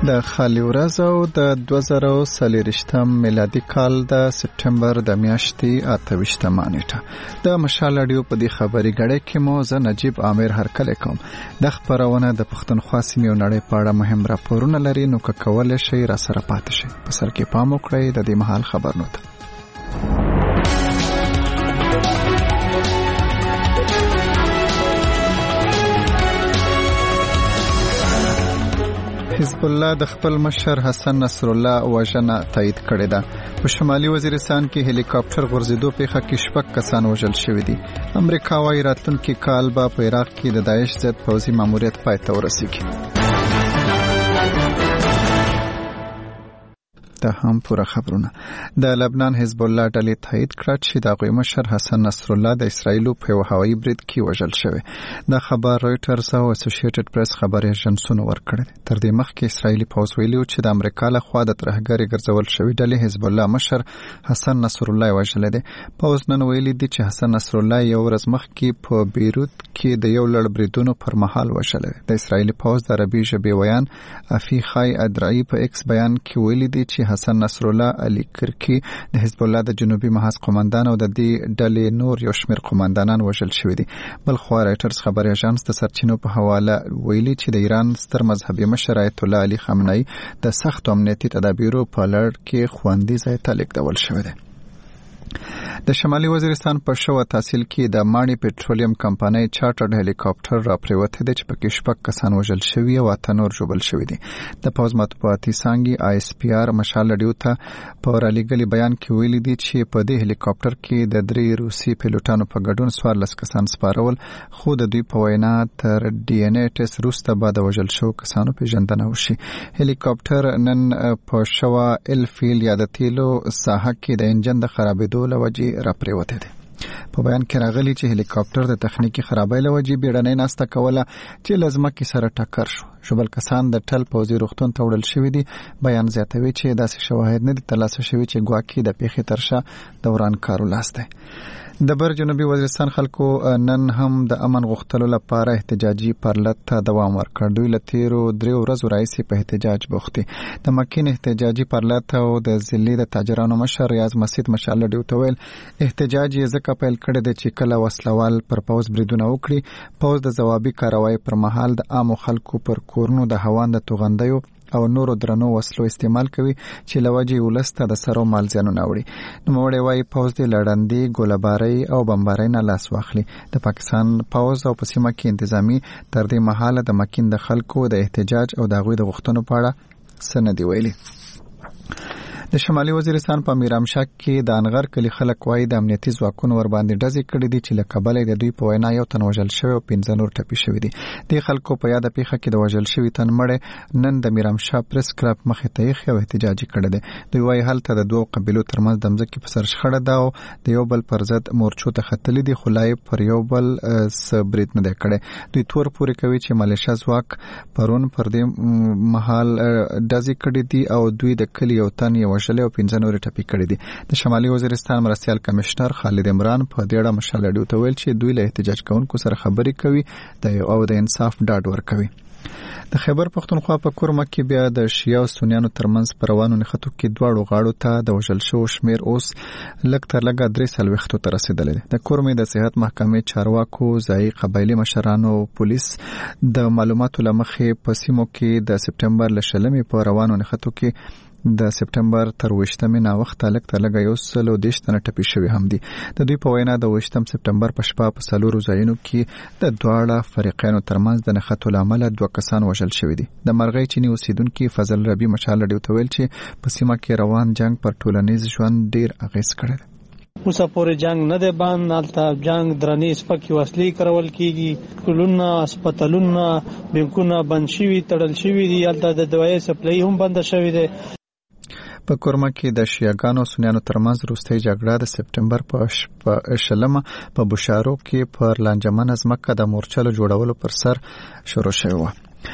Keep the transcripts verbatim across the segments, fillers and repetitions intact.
د خالي ورځ او د دوه زره څلوېښتم میلادي کال د سپټمبر د میاشتې اته ویشتمه نیټه د مشال اډیو په دې خبري غړې کې مو زه نجیب عامر هرکلی کوم. د خبرونه د پښتونخوا سیمې او نړۍ په اړه مهم راپورونه لري، نو که کولای شئ را سره پاتې شئ. په سر کې پام وکړئ د دې مهال خبرونو ته. حزب الله د خپل مشر حسن نصر الله وژنه تایید کړې ده. په شمالي وزیرستان کې هلیکاپټر غورځېدو پیښه کې شپږ کسان وژل شوي دي. امریکا وايي راتلونکي کال به په عراق کې د داعش ضد پوځي ماموریت پای ته ورسیږي. دا هم پوره خبرونه. د لبنان حزب الله ډلې تایید کړه چې د هغوی مشر حسن نصر الله د اسرایلو په یو هوایي برید کې وژل شوی. دا خبر رویټرز او اسوسییټډ پریس خبري ایجنسونو ورکړی. تر دې مخکې اسرایلی پوځ ویلي چې د امریکا له خوا د ترهګرۍ ګرځول شوی ډلې حزب الله مشر حسن نصر الله وژلی دی. پوځ نن ویلي دی چې حسن نصر الله یو ورځ مخکې په بیروت کې د یو لړ بریدونو پر مهال وژلی دی. د اسرایلی پوځ د عربي ژبې ویان افیخای ادرعی په ایکس بیان کې ویلي دی چې حسن نصر الله علي کرکی د حزب الله د جنوبي محاذ قومندان او د دې ډلې نور یو شمېر قومندانان وژل شوي دي. بل خوا رایټرز خبري اژانس د سرچینو په حواله ویلي چې د ایران ستر مذهبي مشر آیت الله علي خامنه‌ای د سخت امنیتي تدابیرو په لړ کې خوندي ځای ته لیږدول شوی دی. د شمالي وزیرستان په شوه تحصیل کې د ماڼي پټرولیم کمپنۍ چارټرډ هلیکاپټر را پریوته دی چې پکې شپږ کسان وژل شوي او اته نور ژوبل شوي دي. د پوځ مطبوعاتي څانګې آی اس پی آر مشال اډیو ته په رالیږلي بیان کې ویلي دي چې په دې هلیکاپټر کې د درې روسي پیلوټانو په ګډون څوارلس کسان سپارول، خو د دوی په وینا تر ډي ان اې ټیسټ وروسته به د وژل شوو کسانو پیژندنه وشي. هلیکاپټر نن په شوه ال فیل یا د تیلو ساحه کې د انجن د خرابېدو له وجې را پریوته دی. په بیان کې راغلی چې هلیکاپټر د تخنیکی خرابۍ له وجې بیړنۍ ناسته کوله چې له ځمکې سره ټکر شو. ژوبل کسان د ټل پوځي روغتون ته وړل شوي دي. بیان زیاتوي چې داسې شواهد نه دي ترلاسه شوي چې ګواکې د پیښې تر شا د ورانکارو لاس دی. د بر جنوبي وزیرستان خلکو نن هم د امن غوښتلو لپاره احتجاجي پرلط ته دوام ورکړ. دوی له تیرو دریو ورځو راهیسې په احتجاج بوخت دي. د مکین احتجاجي پرلط او د ضلعي د تاجرانو مشر ریاض مسجد مشال اډیو ته ویل احتجاج یې ځکه پیل کړی دی چې کله وسلوال پر پوځ بریدونه وکړي، پوځ د ځوابي کاروای پر مهال د عامو خلکو پر کورونو د هوان د توغندیو او نورو درنو وسلو استعمال کوي چې لوجې ولسته د سرو مال زیانونه وړي. نوموړی وايي پوځ د لړندې ګوله‌بارۍ او بمبارۍ نه لاس واخلي. د پاکستان پوځ او په سیمه کې انتظامی تر دې مهاله د مکین د خلکو د احتجاج او د هغوی د غوښتنو په اړه څه نه دي ویلي. د شمالي وزیرستان په میرامشک کې د انغر کلی خلک وايي د امنیتي ځواکونو ور باندې ډزې کړې دي چې له کبله د دوی په وینا یو تن وژل شوی او پنځه نور ټپي شوي دي. د خلکو په یاد پیښه کې د وژل شوی تن مړی نن د میرامشک پریس کلب مخې ته یې خو احتجاجي کړی دی. دوی وايي هلته د دوه قبیلو ترمنځ د مځکې په سر شخړه ده او د یو بل پر ضد مورچو ته ختلي دي، خو لا یې پر یو بل څه برید نه دی کړی. دوی تور پورې کوي چې ملیشه ځواک پرون پر دې مهال ډزې کړې دي او دوی د کلی یو تن یې وژلی او پنځه نور ټپي کړي دي. د شمالي وزیرستان مرستیال کمشنر خالد عمران په دې اړه مشال اډیو ته ویل چې دوی له احتجاج کوونکو سره خبرې کوي او د انصاف ډاډ ورکوي. د خیبر پښتونخوا په کورمه کې بیا د شیعه او سنیانو ترمنځ په روانو نښتو کې دواړو غاړو ته د وژل شوو شمېر اوس لږ تر لږه درې څلوېښتو ته رسېدلی دی. د کورمې د صحت محکمې چارواکو، ځایي قبایلي مشرانو، پولیس د معلوماتو له مخې په سیمو کې د سپټمبر له شلمې په روانو نښتو کې د سپټمبر تر ویشتمې ناوخته لږ تر لږه یو سل او دېرش تنه ټپي شوي هم دي. د دوی په وینا د ویشتم سپټمبر په شپه په څلورو ځایونو کې د دواړه فریقینو ترمنځ د نښتو له امله دوه کسان وژل شوي دي. د مرغۍ چیني اوسیدونکي فضل ربي مشال اډیو ته ویل چې په سیمه کې روان جنگ پر ټولنیز ژوند ډیر اغیز کړی دی. اوسه پورې جنگ نه دی بند، هلته جنگ درنې سپکې وسلې کارول کېږي، کلونه هسپتالونه بینکونه بند شوي تړل شوي دي، هلته د دوایي سپلای هم بنده شوې ده. په کورمه کې د شیعاګانو او سنیانو ترمنځ وروستۍ جګړه د سپټمبر په شلمه په بشارو کې پر لانجمنه ځمکه د مورچلو جوړولو پر سر شروع شوې وه.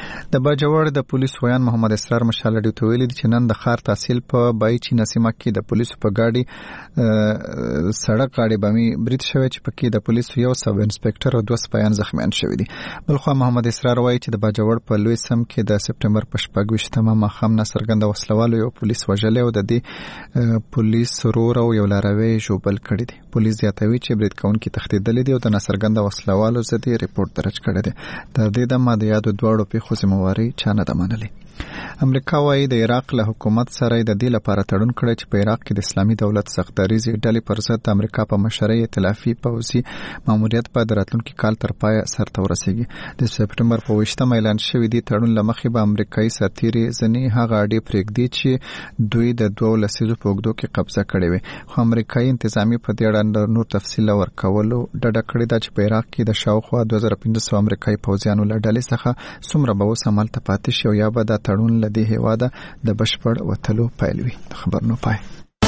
د باجوړ د پولیس ویان محمد اسرار مشالډي ته ویلي چې نن د خار تحصیل په بایچی نسیمه کې د پولیسو په گاډي سړک غاډي بمي برید شوی چې پکې د پولیسو یو سب انسپکټر او دوه سپایان زخمیان شوي دي. بلخو محمد اسرار وایي چې د باجوړ په لوی سم کې د سپټمبر په شپږ ویشتمه ماښام ناڅرګنده وسلوالو یو پولیس وژلی او د دې پولیس ورور او یو لاروی ژوبل کړی دي. پولیس زیاتوي چې برید کوونکي تښتېدلي دي او د ناڅرګنده وسلوالو ضد ریپورت درج کړی دی. تر دې دمه د یادو دواړو پیښو ذمہواري چا نه ده منلې. امریکا وايي د عراق له حکومت سره د دې لپاره تړون کړی چې په عراق کې د اسلامي دولت سختدریزي ډلې پر ضد د امریکا په مشرۍ ائتلافي پوځي ماموریت په راتلونکي کال تر پایه سرته ورسیږي. د سپټمبر په ویشتمه اعلان شوی دی تړون لمخې به امریکایي سرتیري ځنې هغه اډې پرېږدي چې دوی د دوه لسیزو په اوږدو کې قبضه کړې وي. خو امریکایي انتظامی په دې اړه نور تفصیل ورکولو ډډه کړې ده چې په عراق کې د شاوخوا دوه زره پنځه سوه امریکایي پوځیانو له ډلې څخه څومره به اوس همالته پاتې شي او یا به دا تړون له دې هېواده د بشپړ وتلو پیل وي. د خبرونو پای.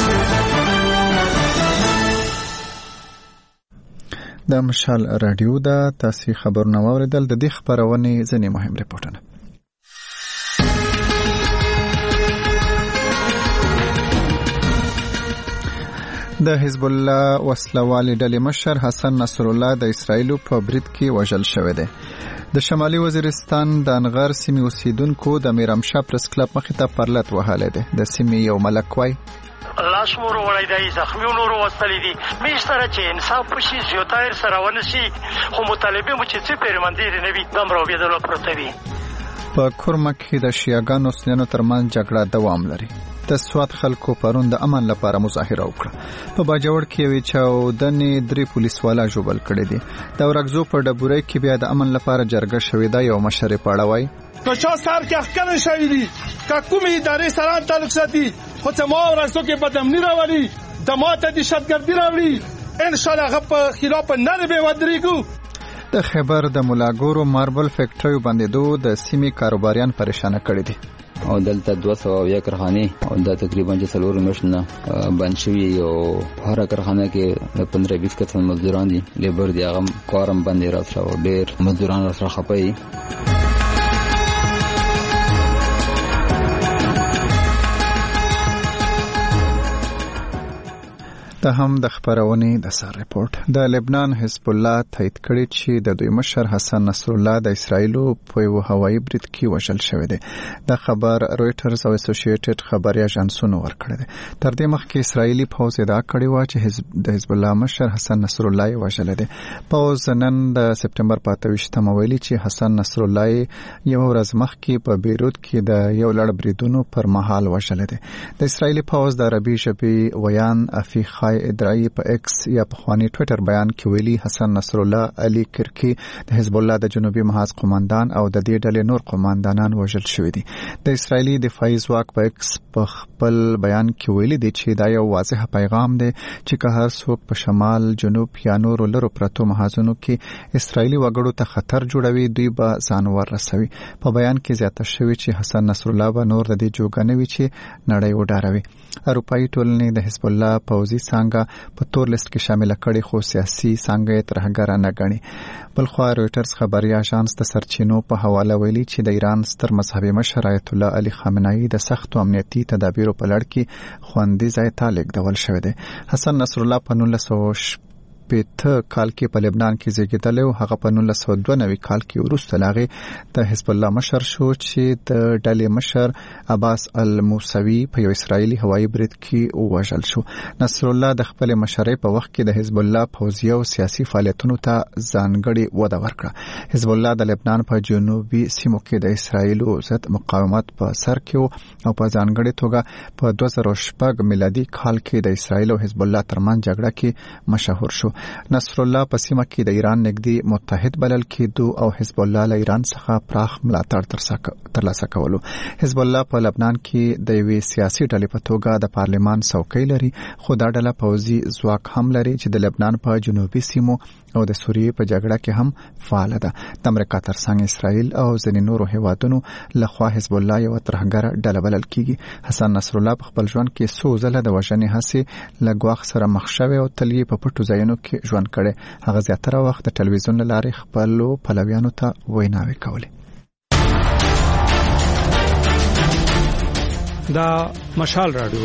د مشال رادیو ده تاسو خبرونه واوریدل. د دې خبرونې ځینې مهم ریپورتونه. د حزب الله وسلوال ډلې مشر حسن نصر الله د اسرایلو په برید کې وژل شوی دی. د شمالي وزیرستان د انغر سیمې اوسیدونکو د میرامشاه پرس کلب مخې ته پرلط وهلی دی. د سیمې یو ملک وایي لاس مور وړی دی، زخمیو نور وستلی دي. مې سره چې انصاف وشي زیاتایر سره ونشي خو مطالبه مو چې څه پیرمندیر نه وي دم راوبېدلو پرته وي. په کورمه کې د شیعاګانو سنیانو ترمنځ جګړه دوام لري. د سوات خلکو پرون د امن لپاره مظاهره وکړه. په باجوړ کې یوې چاودنې درې پولیسوالا ژوبل کړي دي. د ورغزو په ډبورۍ کې بیا د امن لپاره جرګه شوې ده. یو مشر یې په اړه وایي نو چا سر کې ښکلې شوي دي که کومې ادارې سره تعلق ساتي خو چې ما ورغزو کې بدامني راولي د ماته دهشتګردي راوړي انشاءالله هغه په خلاف نه به ودرېږو. د خیبر د ملاګورو ماربل فیکټریو بندېدو د سیمې کاروباریان پریشانه کړي دي. او دلته دوه سوه اویا کارخانې او دا تقریبا چې څلور میاشتې نه بند شوي او هره کارخانه کې د پندره بیس کسان مزدوران دي لیبر دي هغه کار هم بند دی راسره او ډېر مزدوران راسره خفه دي. د هم د خبرونې د سر ریپورت. د لبنان حزب الله تایید کړی چې د دوی مشر حسن نصر الله د اسرایلو په یو هوایي برید کې وژل شوی دی. د خبر رويټرز او اسوسییټډ خبري اژانسونو ورکړی دی. تر دې مخکې اسرایلی پوځ ادعا کړې و چې حزب د حزب الله مشر حسن نصر الله وژل دی. پوځ نن د سپټمبر په اته ویشتمه ویلي چې حسن نصر الله یو ورځ مخکې په بیروت کې د یو لړ بریدونو پر مهال وژل دی. د اسرایلی پوځ د عربي ژبې ویان افیخ ادرای په ایکس یا په خواني ټوئیټر بیان کې ویلي حسن نصر الله علي کرکی د حزب الله د جنوبي محاذ قوماندان او د دې ډلې نور قوماندانان وژل شوي دي. د اسرایلی دفاعي ځواک په ایکس په خپل بیان کې ویلي دي چې دا یو واضح پیغام دی چې که هر څوک په شمال جنوب یا نور لرو پرتو محاذونو کې اسرایلی وګړو ته خطر جوړوي دوی به ځان ورسوي. په بیان کې زیاته شوی چې حسن نصر الله به نور د دې جوګه نه وي چې نړۍ وډاروي. اروپایي ټولنې د حزب الله پوځي څانګه په تور لیست کې شامل کړي خو سیاسي څانګه یې ترهګره نه ګڼي. بلخو رويټرز خبري اژانس د سرچینو په حواله ویلي چې د ایران ستر مذهبي مشر آیت الله علي خامنه‌ای د سختو امنیتي تدابیرو په لړ کې خوندي ځای ته لیږدول شوی دی. حسن نصر الله په نولس سوه شپېته کال کې په لبنان کې زیږیدلی او هغه په نولس سوه دوه نوي کال کې وروسته له هغې د حزب الله مشر شو چې د ډلې مشر عباس الموسوي په یو اسرایلي هوایي برید کې ووژل شو. نصر الله د خپلې مشرۍ په وخت کې د حزب الله پوځي او سیاسي فعالیتونو ته ځانګړې وده ورکړه. حزب الله د لبنان په جنوبي سیمو کې د اسرایلو ضد مقاومت په سر کې او په ځانګړې توګه په دوه زره شپږ میلادي کال کې د اسرایل او حزب الله ترمنځ جګړه کې مشهور شو. نصر الله په سیمه کې د ایران نږدې متحد بلل کېدو او حزب الله له ایران څخه پراخ ملاتړ ترلاسه کولو. حزب الله په لبنان کې د یوې سیاسي ډلې په توګه د پارلمان څوکۍ لري خو دا ډله پوځي ځواک هم لري چې د لبنان په جنوبي سیمو او د سوریې په جګړه کې هم فعال ده. د امریکا ترڅنګ اسرائیل او ځینې نورو هیوادونو لخوا حزب الله یو ترهګره ډله بلل کیږي. حسن نصر الله په خپل ژوند کې څو ځله د وژنې هڅې له ګواښ سره مخ شوی او تل یې په پټو ځایونو کې ژوند کړي. هغه زیاتره وخت د ټلویزیون له لارې خپلو پلویانو ته ویناوې کولې. دا مشال رادیو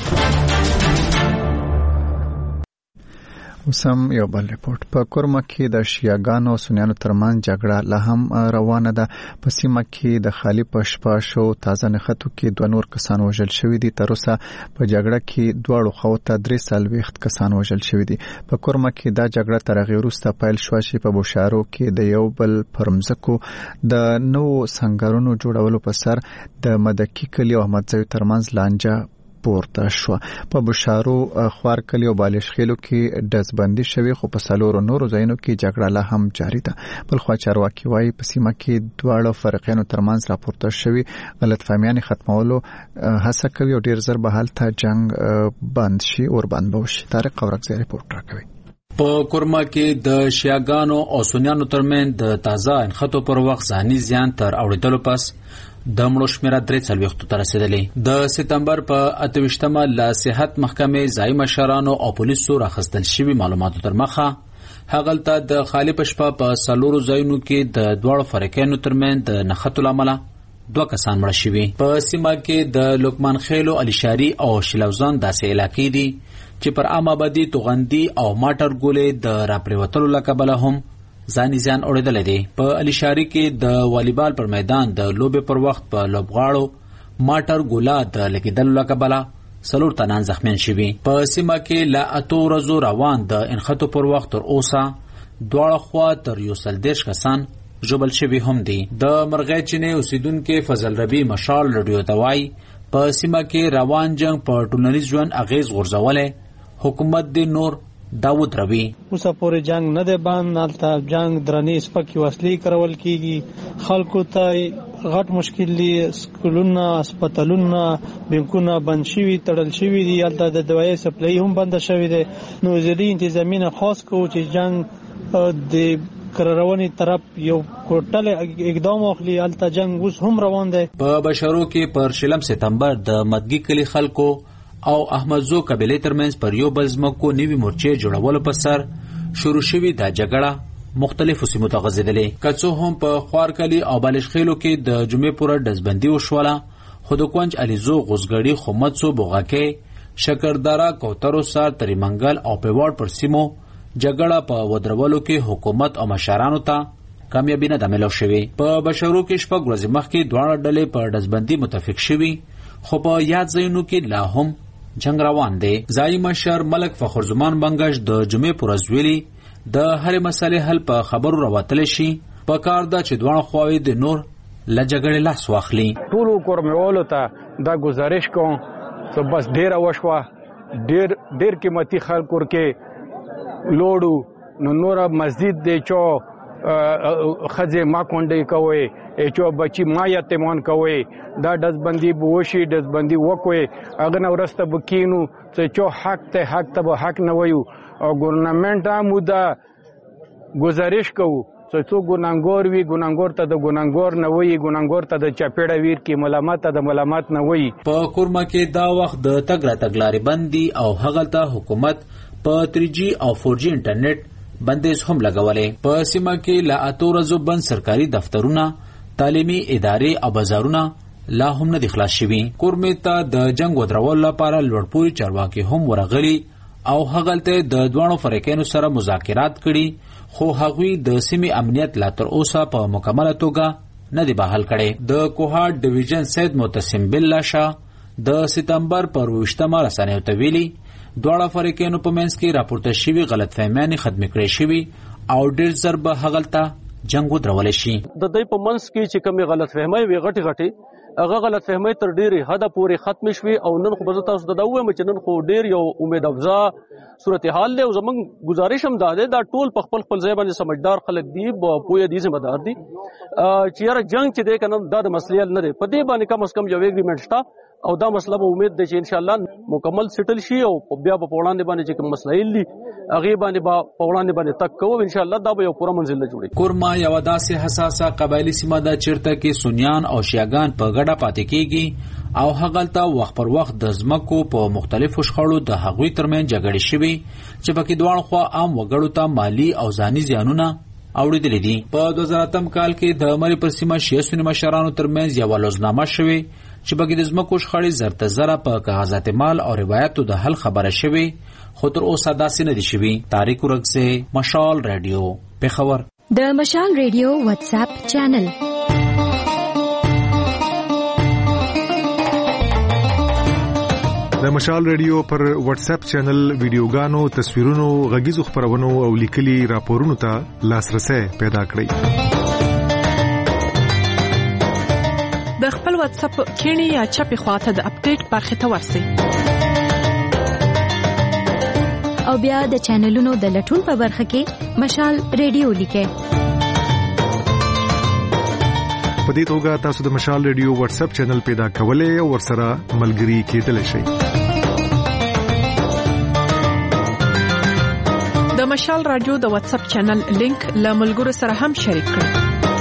وسم یو بل ریپورت په کورما کې د شیعاګانو او سنیانو ترمن جګړه لا هم روانه ده. په سیمه کې د خالی پشپا شو تازه نخټو کې دوه نور کسان وژل شوی دي. تر اوسه په جګړه کې دواړو خواو ته درې سلويخت کسان وژل شوی دي. په کورما کې دا جګړه تر هغه وروسته پیل شو چې په بوشارو کې د یو بل پرمزکو د نو څنګهونو جوړولو په سر د مدکی کلی او احمدزوی ترمنځ لانجه پورته شو. په بشارو خوار کلی او بالش خېلو کې دزبندي شوی خو په سالورو نورو ځایونو کې جګړه لا هم جاری ده. بل خو چارواکي وايي په سیمه کې دواړو فرقینو ترمنځ راپورته شوی غلط فهمیان ختمولو هڅه کوي او ډیر زر به حالت جنگ بند شي او بند بوشي. طارق قورکزی ریپورت راکوي. په کورما کې د شیعاګانو او سنیانو ترمن د تازه انخطو پر وخت ځاني زیان تر اوریدلو پس د مړو شمیره درې څلوېښتو ته رسیدلې. د سپتمبر په اته ویشتمه له صحت محکمې ځایي مشرانو او پولیسو راخیستل شوي معلوماتو تر مخه هغلته د خالی پشپا په څلورو ځایونو کې د دواړو فرقینو ترمنځ د نښتو له امله دوه کسان مړه شوي. په سیمه کې د لقمان خیلو، علیشاري او شلوزان داسې علاقې دي چې پر عام آبادي توغندي او ماټر ګولې د راپریوتلو له کبله هم ځاني زیان اوریدلی دی. په علیشاري کې د والیبال پر میدان د لوبې پر وخت په لوبغاړو ماټر ګولا د لګېدلو له کبله څلور تنان زخمیان شوي. په سیمه کې له اتو ورځو روان د انخطو پر وخت تر اوسه دواړه خوا تر یو سل دېرش کسان ژوبل شوي هم دي. د مرغۍ چینې اوسیدونکي فضل ربی مشال رادیو ته وایي په سیمه کې روان جنگ په ټولنیز ژوند اغیز غورځولی. حکومت دی نور داود روی اوسه پورې جنگ نه دی بند، هلته جنگ درنې سپکې وسلې کارول کیږي. خلکو ته غټ مشکل دي، سکولونه، هسپتالونه، بانکونه بند شوي، تړل شوي دي. هلته د دوایي سپلای هم بنده شوی دی. نو وزیري انتظامیه خاص کوو چې جنگ د کرارونې طرف یو کوټل اقدام واخلي. هلته جنگ اوس هم روان دی. په بشارو کې پر شلم سپتمبر د مدګي کلی خلکو او احمدزو قبیلې ترمنځ پر یو بل ځمکو نوي مورچې جوړولو په سر شروع شوې دا جګړه مختلفو سیمو ته غځېدلې. که څه هم په خوارکلي او بالش خېلو کې د جمعې پوره ډزبندي وشوله، خو د کونج علیزو، غوزګړي، خمدسو، بوغاکې، شکرداره، کوترو سر، تریمنګل او پیواړ پر سیمو جګړه په ودرولو کې حکومت او مشرانو ته کامیابي نه ده میلاو شوې. په بشرو کې شپږ ورځې مخکې دواړه ډلې په ډزبندي متفق شوي، خو په یاد ځایونو کې لا هم جنگ روان دی. ځایي مشر ملک فخرزمان بنگش د جمعې پر ورځ ویلي د هرې مسلې حل په خبرو راوتلی شي. په کار ده چې دواړه خواوې د نور له جګړې لاس واخلي. ټولو کورمېوالو ته دا ګزارش کوم چې بس ډېره وشوه، ډېر ډېر قیمتي خلک ورکې لوړو، نو نوره مزید دی چې ښځې ما کونډې کوئ، چې بچي ما یتیمان کوئ. دا ډزبندي به وشي، ډزبندي وکوئ، هغه نه وروسته به کینو چې حق ته حق ته به حق نه وایو. او ګورنمنټ هم دا ګزارش کوو چې څوک ګناهګار وي، ګناهګار ته د ګناهګار نه وایي، ګناهګار ته د چپېړه ویر کې، ملامت ته د ملامت نه وایي. په کورما کې دا وخت د تګ راتګ لارې بند دي او هغلته حکومت په تری جي او فور جي انټرنیټ بندیز هم لګولې. په سیمه کې له اتو ورځو بند سرکاري دفترونه، تعلیمي ادارې او بازارونه لا هم نه دي خلاص شوي. کورمې ته د جنگ ودرولو لپاره لوړپوړي چارواکي هم ورغلي او هغلته د دوانو فرقینو سره مذاکرات کړي، خو هغوی د سیمې امنیت لا تر اوسه په مکمله توګه نه دی بحال کړی. د کوهاټ ډیویژن سید متسم بالله شاه د سپتمبر پر ویشتمه رسنیو ته ویلي دواړه فرقینو په منځ کې راپورته شوي غلط فهمیانې ختمې کړې شوي او ډېر زر به هغلته جنگ ودرولی شي. د دوی په منځ کې چې کومې غلط فهمۍ وي غټې غټې، هغه غلط فهمۍ تر ډېرې حده پورې ختمې شوي. او نن خو به زه تاسو ته دا ووایم چې نن خو ډېر یو امید افزا صورتحال دی. او زموږ گزارش هم دا دی دا ټول په خپل خپل ځای باندې سمجدار خلک دي، پوهه دي، ذمہ دار دي چې یاره جنگ چې دی که نه دا د مسلې حل نه دی. په دې باندې کم از کم یو اګریمنټ شته او دا مسله به امید دی چې انشاءالله مکمل سیټل شي او بیا به په وړاندې باندې چې کوم مسایل دي هغې باندې به په وړاندې باندې تګ کوو. انشاءالله دا به یو پوره منزل نه جوړي. کورما یوه داسې حساسه قبایلي سیمه ده چیرته کې سنیان او شیعاګان په ګډه پاتې کېږي او هغلته وخت پر وخت د ځمکو په مختلفو شخړو د هغوی ترمنځ جګړې شوي چې پکې دواړه خوا عام وګړو ته مالي او ځاني زیانونه اوریدلې دي. په دوه زره اتم کال کې د مری پر سیمه شیعه سنی مشرانو ترمنځ یو لوزنامه شوې چې بګې د ځمکو شخړې زرته زره په کاغذات مال او روایتو د حل خبره شوې، خو تر اوسه داسې نه دي شوي. تاریخ ورکزه، مشال رادیو، پیښور. د مشال رادیو واتس اپ چینل. د مشال رادیو پر واتس اپ چینل ویډیوګانو، تصویرونو، غږیزو خبرونو او لیکلي راپورونو ته لاسرسي پیدا کړئ. د خپل واتس اپ کینی یا چپی خواته د اپډیټ برخه ته ورسئ او بیا د چینلونو د لټون په برخه کې مشال رادیو لیکئ. په دې توګه تاسو د مشال رادیو واتس اپ چینل پیدا کولای او ورسره ملګري کېدلی شئ. د مشال رادیو د واتس اپ چینل لینک له ملګرو سره هم شریک کړئ.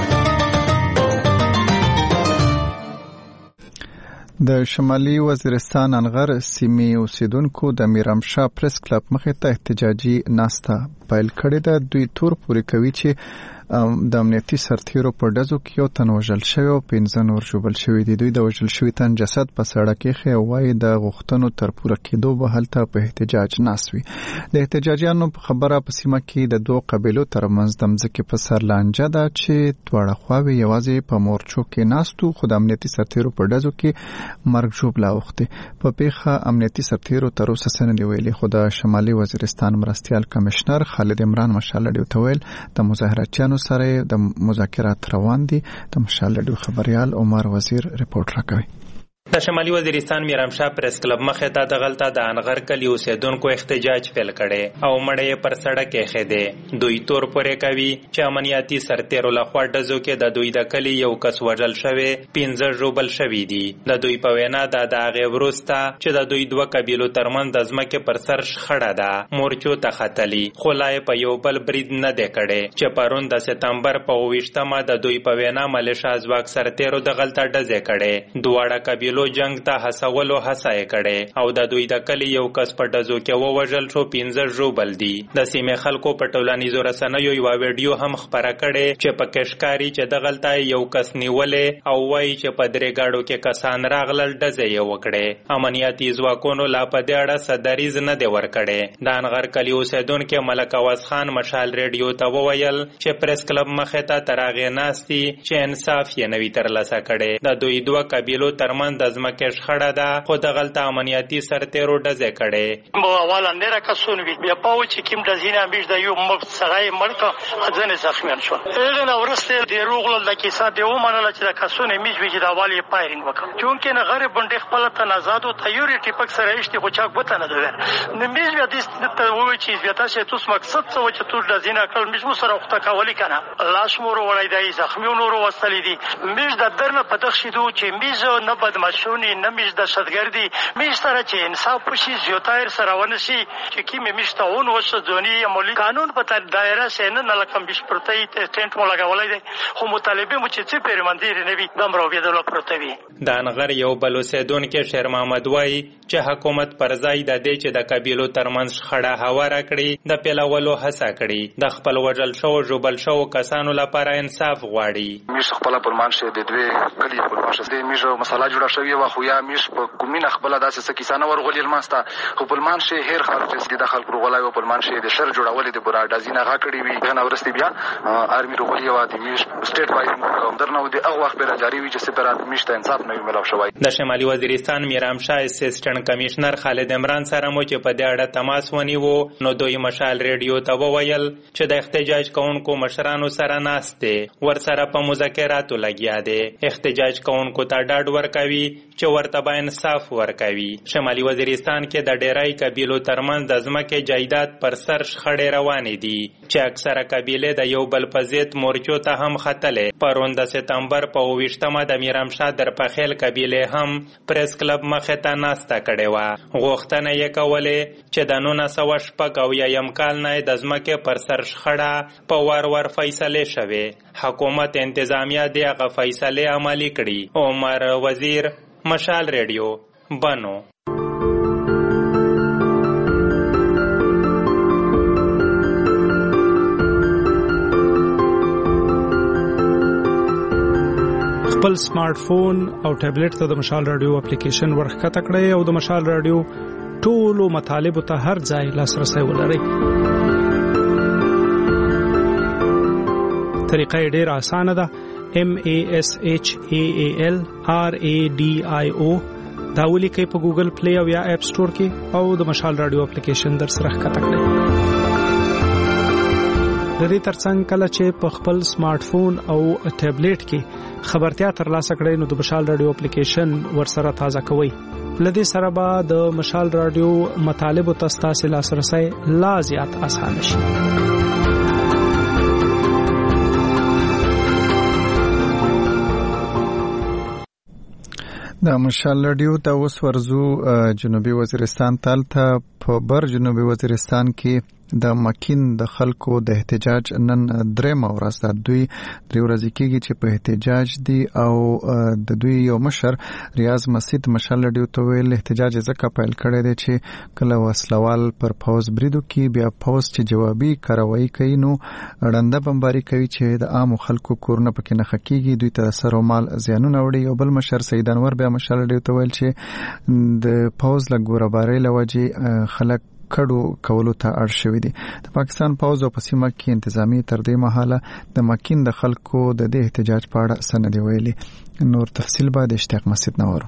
د شمالي وزیرستان انغر سیمې اوسیدونکو د میرامشاه پریس کلب مخې ته احتجاجي ناسته پیل کړې ده. دوی تور پورې کوي چې د امنیتي سرتیرو په ډزو کې یو تن وژل شوی او پنځه نور ژوبل شوي دي. دوی د وژل شوي تن جسد په سړک کې وایي د غوښتنو تر پوره کېدو به هلته په احتجاج ناست وي. د احتجاجیانو په خبره په سیمه کې د دوه قبیلو ترمنځ د مځکې په سر لانجه ده چې دواړه خواوې یوازې په مورچو کې ناستو، خو د امنیتي سرتیرو په ډزو کې مرګ ژوبله اوښتې. په پیښه امنیتي سرتیرو تر اوسه څه نه دي ویلي، خو د شمالي وزیرستان مرستیال کمشنر خالد عمران مشال رادیو ته ویل د مظاهراتچیانو سره د مذاکرات روان دي. د مشال رادیو خبريال عمر وزیر رپورټ راکوي. د شمالي وزیرستان میرامشاه پریس کلب مخې ته د غلطه د انغر کلی اوسیدونکو احتجاج پیل کړي او مړی پر سړک یې خېده. دوی تور پورې کوي چې امنیتي سرتیرو لخوا ډزو کې د دوی د کلی یو کس وژل شوی، پنځه ژوبل شوي دي. د دوی په وینا د هغې وروسته چې د دوی دوه قبیلو ترمنځ د ځمکې پر سر شخړه ده، مورچو ته ختلي، خو لا یې په یو بل برید نه دی کړی چې پرون د سپتمبر په اوویشتمه د دوی په وینا ملیشه ځواک سرتیرو د غلطه ډزې کړي. دواړه قبیلو جنگ ته هڅولو هڅه یې کړې او د دوی د کلی یو کس په ډزو کې ووژل شو، پنځه ژوبل دي. د سیمې خلکو په ټولنیزو رسنیو یوه ویډیو هم خپره کړې چې پکې ښکاري چې دغلته یو کس نیولې او وایي چې په درې ګاډو کې کسان راغلل، ډزې یې وکړې. امنیتي ځواکونو لا په دې اړه څه دریځ نه دی ورکړی. د انغر کلي اوسیدونکي ملک اواز خان مشال رادیو ته وویل چې پریس کلب مخې ته تر هغې ناست دي چې انصاف یې نه وي ترلاسه کړی. د دوی دوه قبیلو ترمنځ د ځمکې شخړه ده، خو دغلته امنیتي سرتیرو ډزې کړې. اوله ډېره کسونه وي، بیا په و چې کوم ډزې نه همېش د یو سړی مړ کړه، ځینې زخمیان شول. هغې نه وروسته د روغلل د کیسه دې ومنله چې د کسونه میش وي چې د اول یې فایرینګ وکړه. چونکې نغرې بنډې خپله تنازعات و تیورې ټیپک سره ایشتې خو چا ګوته نه ده ویل. نو میش بیا دې ته ووایي چې بیا تاسې توس مقصد څه و چې توس ډزې نه کړل، میش مو سره وخته کولي که نه. لاس مو وروړی دی، زخمیو نورو وستلی دي. میش د در نه په دغ شیدو چې میش نه بدماشوني نه میش دهشتګردي، میش سره چې انصاف وشي، زیاتایر سره ونشي چې کیمې میش ته ون وشي ځونی عملي قانون په دایره سه نه نه لکه میش پرته ټینټ مو لګولی دی، خو مطالبه مو چې څه پیرمندیر نه وي دم راوېدلو پرته وي. د انغر یو بل اوسیدونکی شیر محمد وایي چې حکومت پر ځای د دې چې د قبیلو ترمنځ شخړه هواره کړي د پیلولو هڅه کړي. د خپل وژل شوو ژوبل شوو کسانو لپاره انصاف غواړي. میش خپله پرمان شه د دوی کلي پرمان شه د میش مسله جوړه شوې وه، خو یا میش په کومینه خپله داسې څه کیسه نه ورغولي لماسته، خو پلمان شه هیر خلک چې د خلکو ورغولی و، پلمان شه د شر جوړولې د بورا ډزي نه غا کړي وي. هغه نه وروسته بیا آرمي ورغولي وه د میش سټیټ وایډ درنه و د هغه وخت پرې جاري وي چې سپرات میش ته انصاف نه وي ملاو شوی. د شمالي وزیرستان میرامشاه اسسټنټ کمشنر خالد عمران سره مو چې په دې اړه تماس ونیو، نو دوی مشال رادیو ته وویل چې د احتجاج کوونکو مشرانو سره ناست دی، ورسره په مذاکراتو لګیا دی. احتجاج کوونکو ته ډاډ ورکوي چې ورته به انصاف ورکوي. شمالي وزیرستان کې د ډیری قبیلو ترمنځ د ځمکې جایداد پر سر شخړې روانې دي چې اکثره قبیلې د یو بل په ضد مورچو ته هم ختلې. پرون د سپتمبر په اوویشتمه د میرامشاه درپخیل قبیلې هم پریس کلب مخې ته ناسته کړې وه. غوښتنه یې کولې چې د نولس سوه شپږ اویایم کال نه د ځمکې پر سر شخړه په وار وار فیصلې شوې. حکومت انتظامیه د هغه فیصلې عملي کړي. عمر وزیر، مشال رادیو، بنو. خپل سمارټ فون او ټابلیټ ته د مشال رادیو اپلیکیشن ورخکته کړئ او د مشال رادیو ټولو مطالب ته هر ځای لاسرسي ولرئ. طریقه ډېر اسانه ده. M A S H A A L R A D I O دا ولیکئ په ګوګل پلی او یا اپ سٹور کې او د مشال رادیو اپلیکیشن در سره ښکته کړئ. د دې ترڅنګ کله چې په خپل سمارټ فون او ټابلیټ کې خبرتیا ترلاسه کړئ نو د مشال رادیو اپلیکیشن ورسره تازه کوئ. لدې سره به د مشال رادیو مطالب او تاسو لاسرسي لا زیات اسانه شي. د مشال رادیو ته اوس ورزو جنوبي وزیرستان تالته. په بر جنوبي وزیرستان کې د مکین د خلکو د احتجاج نن درې ورځ ده. دوی درې ورځې کېږي چې په احتجاج دي او د دوی یو مشر ریاض مسجد مشال رادیو ته ویل احتجاج ځکه پیل کړی دی چې کله وسلوال پر پوز بریدو کې بیا پوز چې جوابي کاروایی کوي نو ړنده بمباري کوي چې د عام خلکو کورونه پکې نه خکېږي، دوی ته سر او مال زیانونه وړي. یو بل مشر سید انور بیا مشال رادیو ته ویل چې د پوز له ګوربارۍ له وجې خلک کډو کولو ته اړ شوی دي. د پاکستان پوز او په سیمه کې انتظامی تر دې مهاله د مکین د خلکو د دې احتجاج په اړه سند ویلي. نور تفصیل بعد اشتیاق مسجد نورو.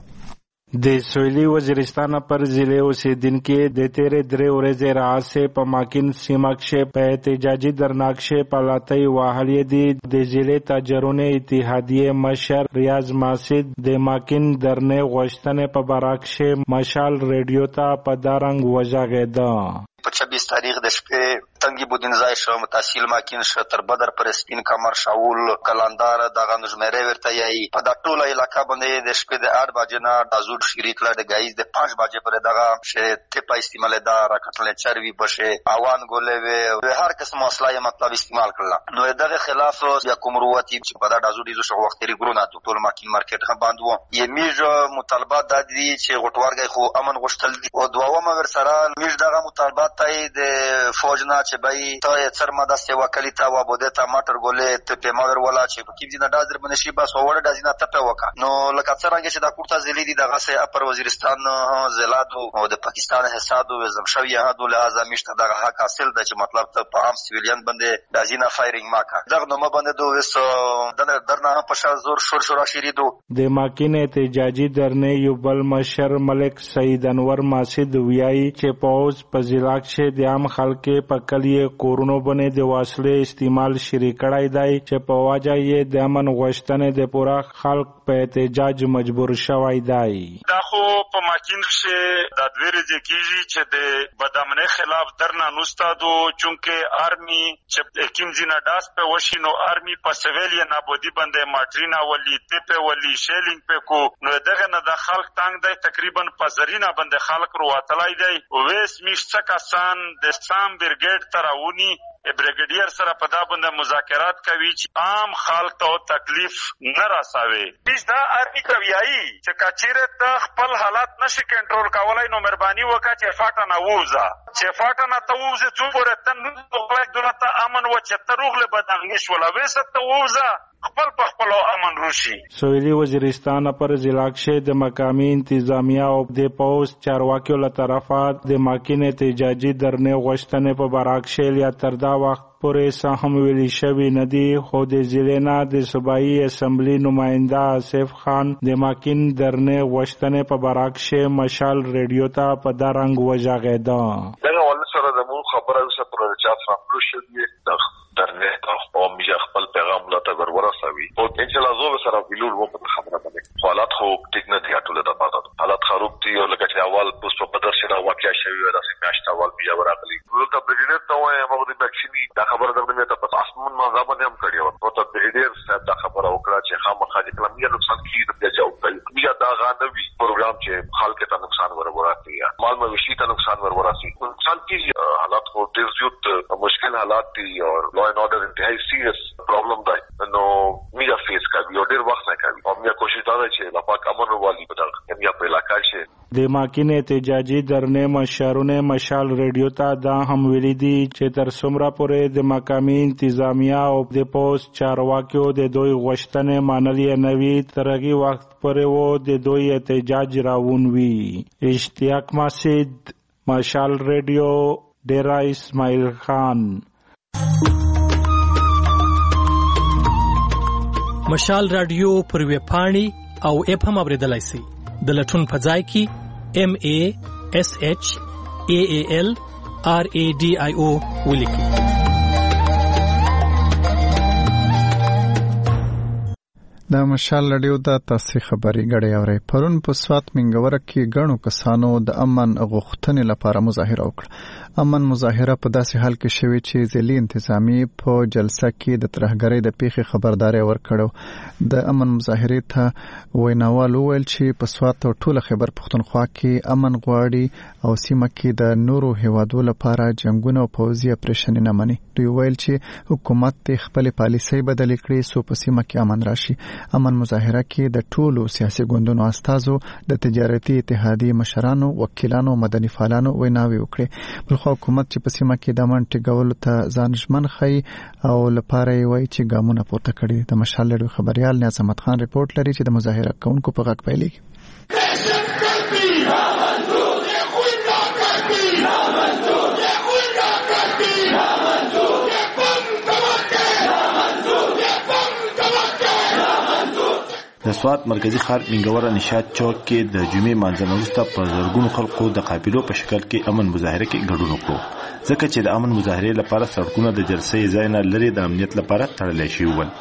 د سویلی وزیرستان پر ضلع اوسیدونکو د تیرې درې ورځې راځي په ماکین سیمه کې په احتجاجي درناکشه پالاتي واهلې دي. د ضلع تاجرونو اتحادیه مشر ریاض مسجد د ماکین درنه غوښتنه په براکشه مشال رادیو ته په دارنګ وژاغېده. په چوبیس تاریخ د شپې تنګي بودینځای شو متحصیل ماکین شو تر بدر پر سپین کمر شاول کلندار دغه نجمره ورته یي په د ټوله علاقہ باندې د شپې د اټ بجې نه د زوډ شریک لا د غایز د پنځه بجې پر دغه شه ته په استعمال دا راکټل چروي بشه اوان ګولې و هر قسم اصلای مطلب استعمال کړل. نو دغه خلاف یا کومروتی چې په دا زوډ یزو شو وخت لري ګرونه ټول ماکین مارکیټ هم باندې یمیج مطالبات د دې چې غټوارګي خو امن غشتل دي او دوامه ور سره میج دغه مطالبات تای د فوجنا چې بای ته څرمه داسې وکړی تا و بده تا ماټر ګولې ته په ماور ولا چې په کې دینه دازر باندې شي بس وړه دازینه ته په وکا نو لکه څنګه چې د کوټه زلی دي دغه سه اپر وزیرستان زلادو او د پاکستان حسادو زمشوی هادو لازم مشته دغه حق حاصل د چې مطلب ته په عام سیویلین باندې دازینه فایرینګ ماکا دغه نو باندې دوه وسو د درنه په شا زور شور شور شریدو د ماکین احتجاجي درنه یو بل مشر ملک سید انور مسجد ویایي چې پوز په ضلع کې د عام خلک په کلیه کورونو باندې د وسلې استعمال شری کړای دی چې په واجه یې د امن غوښتنې د پورا خلک په احتجاج مجبور شوی دی. دا خو په ماکین کې د دویرځ کېږي چې د بدامنۍ خلاف درنه نوستادو چونکه آرمي چې کوم ځینه داس په وشینو آرمي په سویلیا نابودي باندې ماټرینا ولی ټپه ولی شیلینګ په کو نو دغه نه د خلک تنگ دی تقریبا په زرینا باندې خلک رواتلای دی وېس میشته کسان د سام برګیډ تراونی بریګیډیر سره په دا باندې مذاکرات کوي چې عام خلک ته تکلیف نه راساوي. بیس دا ارمی کوي چې کچیره ته خپل حالات نشي کنټرول کولای نو مهرباني وکړه چې فاټه نه ووزه چې فاټه نه ته ووزه څو پورې تن خپل دولت امن و چې تروغله بدنګش ولا وسه ته ووزه خپل په خپل امن روشي. سویلی وزیرستان پر ضلع کې د مقامی انتظامیه او د پوز چارواکیو له طرفه د ماکین احتجاجي درنه غوښتنې په براکشل یا تر دا وخت پورې سهم ویلي شوی ندی خو د ضلع نه د صوبایي اسمبلی نماینده آصف خان د ماکین درنه غوښتنې په براکشه مشال رادیو ته په دارنګ وژاغېده. دغه ول سره د مو خبره اوسه پر چا فراموش شوی درنه او میجا خپل پیغام لا ته ورسوي او ان شاء الله زو سره ویلول وو په خبره باندې حالات خو ټیکنه دی ټول د پاتو حالات خراب دي او لکه چې اول پوسټ په بدر سره واقعیا شوی و داسې میاشت اول بیا ورغلی ولته پریزیدنت نو هغه د بکشنی دا خبره درنه ته په اسمن ما ځابه هم کړی و او ته بریډیر صاحب دا خبره وکړه چې خامخا د کلمې نقصان کیږي د جواب کوي بیا دا غاندوي پروګرام چې خلک ته نقصان وروراتي مال مویشي ته نقصان وروراتي نقصان کیږي حالات خو ډیر زیات مشکل حالات دي او لا ان اورډر انتهایی سیریس پرابلم دی نو میجا فیس کوي او ډیر وخت نه کوي او میا کوشش دا چې لا پاک امن والی بدل میا په علاقې د ماکین احتجاجي درنې مشرونه مشال ریډیو ته دا هم ویلي دي چې تر څومره پورې د مقامي انتظامیه او د پوسټ چارواکیو د دوی غوښتنې منلې نه وي تر هغه وخت پورې و د دوی احتجاج راون وي. اشتیاق مسجد، مشال ریډیو، ډیرا اسماعیل خان. مشال رادیو پر ویب پاڼې او اپ هم اوریدلای شئ. د لټون په ځای کې ام ای اس ایچ ای ای ال آر ای ډي آی او ولیکئ. د مشال رادیو د تاسو خبري غړي اوري. پرون په سوات منګوره کې غنو کسانو د امن غوښتنې لپاره مظاهره وکړه. امن مظاهره په داسې حال کې شوې چې ځلې انتظامی په جلسه کې د ترهګرۍ د پیښې خبرداري ورکړو. د امن مظاهرې ته ویناوال وویل چې په سوات او ټول خیبر پښتونخوا کې امن غواړي او سیمه کې د نورو هیوادو لپاره جنگونه او پوځي اپریشن نه مني. دوی ویل چې حکومت د خپل پالیسۍ بدلې کړې سو په سیمه کې امن راشي. امن مظاهره کې د ټولو سیاسي ګوندونو استازو د تجارتي اتحادیې مشرانو، وکیلانو، مدني فعالانو ویناوي وکړې. حکومت چې په سیمه کې د امن ټینګولو ته ځان ژمن ښیي او لپاره یې وایي چې ګامونه پورته کړي. د مشال رادیو خبريال نیاز احمد خان رپورټ لري چې د مظاهره کوونکو په غږ پیلېږي. د سوات مرکزی ښار منګوره نشاط چوک کې د جمعې مانځنه وروسته په زرګونو خلکو د قافلو په شکل کې امن مظاهره کې ګډون وکړو، ځکه چې د امن مظاهرې لپاره سړکونه د جلسې ځای نه لري د امنیت لپاره تړلی شوي ول.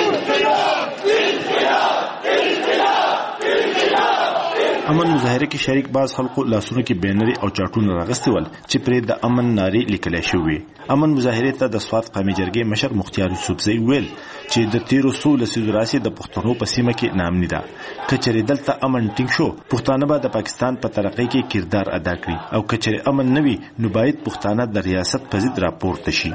امن مظاهره کې شریک باز خلکو لاسونو کې بینري او چاټونه راغستي ول چې پرې د امن نارې لیکل شوی. امن مظاهره ته د سوات قومي جرګې مشر مختیار یوسفزئی ویل چې د تیرو څو لسیزو راځي د پښتنو په سیمه کې نامنی ده. کچري دلته امن ټینګ شو پښتانه به د پاکستان په ترقۍ کې کردار ادا کړي او کچري امن نوي نو باید پښتانه د ریاست په ضد راپورته شي.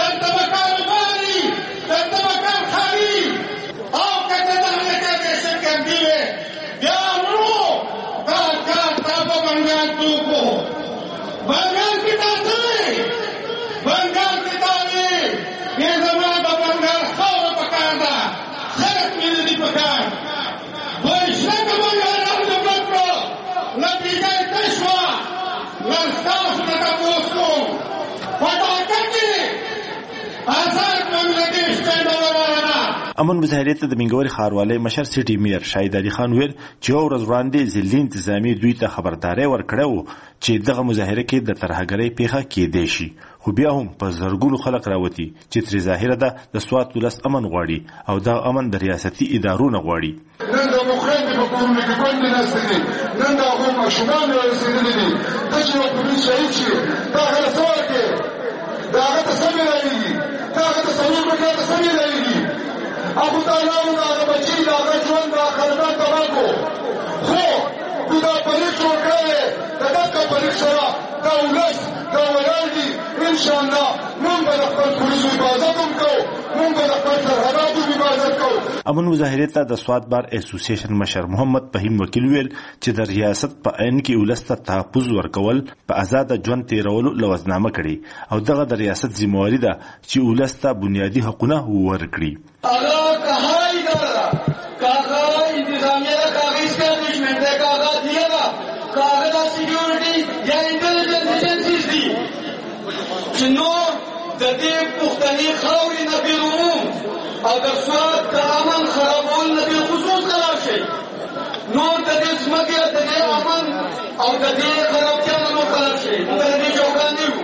امن مظاهرې ته د منګوري ښاروالۍ مشر سټي میر شاهد علي خان ویل چې یو ورځ وړاندې ځلې انتظامی دوی ته خبرداري ورکړه و چې دغه مظاهره کې د ترهګرۍ پیښه کېدای شي، خو بیا هم په زرګونو خلک راوتی چې تر ظاهره ده د سوات ولس امن غواړي او دا امن د ریاستي ادارو نه غواړي. نن د مخالفت په کوم کې کوم نه ستړي نن دا هم مشمول رسیدلي دي چې یو پولیس شهید شي دا غل سوال کې دا غته سمې راځي دا غته سمې راځي سمې راځي ابو تعالی دا بچی دا ژوند دا خلک تباکو خو دا پولیس ورکړي دا د پولیس سره دا ولس دا ولادي ان شاء الله موږ به خپل پولیس حفاظت وکړو موږ به خپل سرحداتو حفاظت وکړو. امن مظاهرې ته د سوات بار اسوسییشن مشر محمد فهیم وکیل ویل چې د ریاست په عین کې ولسته تحفظ ورکول په آزاد ژوند تیرولو لوزنامه کړي او دغه د ریاست ذمہواری ده چې ولسته بنیادی حقوقونه ورکړي. اغا کہائی دارا کاغا انتظامیہ کا کاغذ اسٹیبلشمنٹ ہے کاغا دیا گا کاغذ سیکیورٹی یا انٹیلیجنس ایجنسیز دی چنو ددی پختنی خاوری نبی العموم اگر سواد کا امن خرابول نبی خصوص قرار شئی نو ددی اسمگی ددی امن اور ددی خرابتیا نو قرار شئی ددی چوکان دیو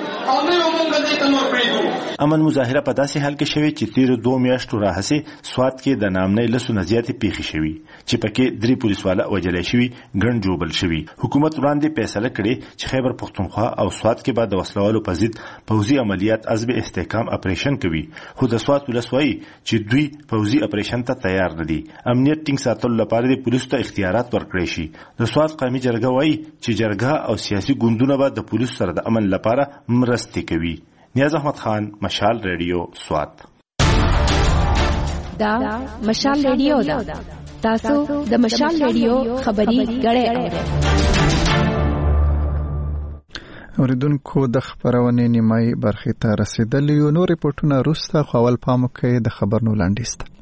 امن مظاهره په داسې حال کې شوی چې تیر دوه میاشتو راهسي سوات کې د نامنۍ لسونه زیاتې پیښې شوي چې پکې درې پولیسواله وژل شوي ګڼ جوړل شوي. حکومت وړاندې فیصله کړې چې خیبر پښتونخوا او سوات کې به د وسلوالو په ضد پوځي عملیات عزم استحکام اپریشن کوي، خو د سوات ولس وایي چې دوی پوځي اپریشن ته تیار نه دي. امنیت ټینګ ساتلو لپاره د پولیسو ته اختیارات ورکړي شي. د سوات قومي جرګه وایي چې جرګه او سیاسي ګوندونه به د پولیسو سره د امن لپاره مرستې کوي. نیاز احمد خان، مشال ریډیو، سوات. دا مشال ریډیو دا تاسو د مشال ریډیو خبري غړې اورئ. اوریدونکو د خبرونې نیمایي برخې ته رسیدلی یو. نور ریپورتونه وروسته خو اول پام وکړئ د خبرونو لنډیز ته.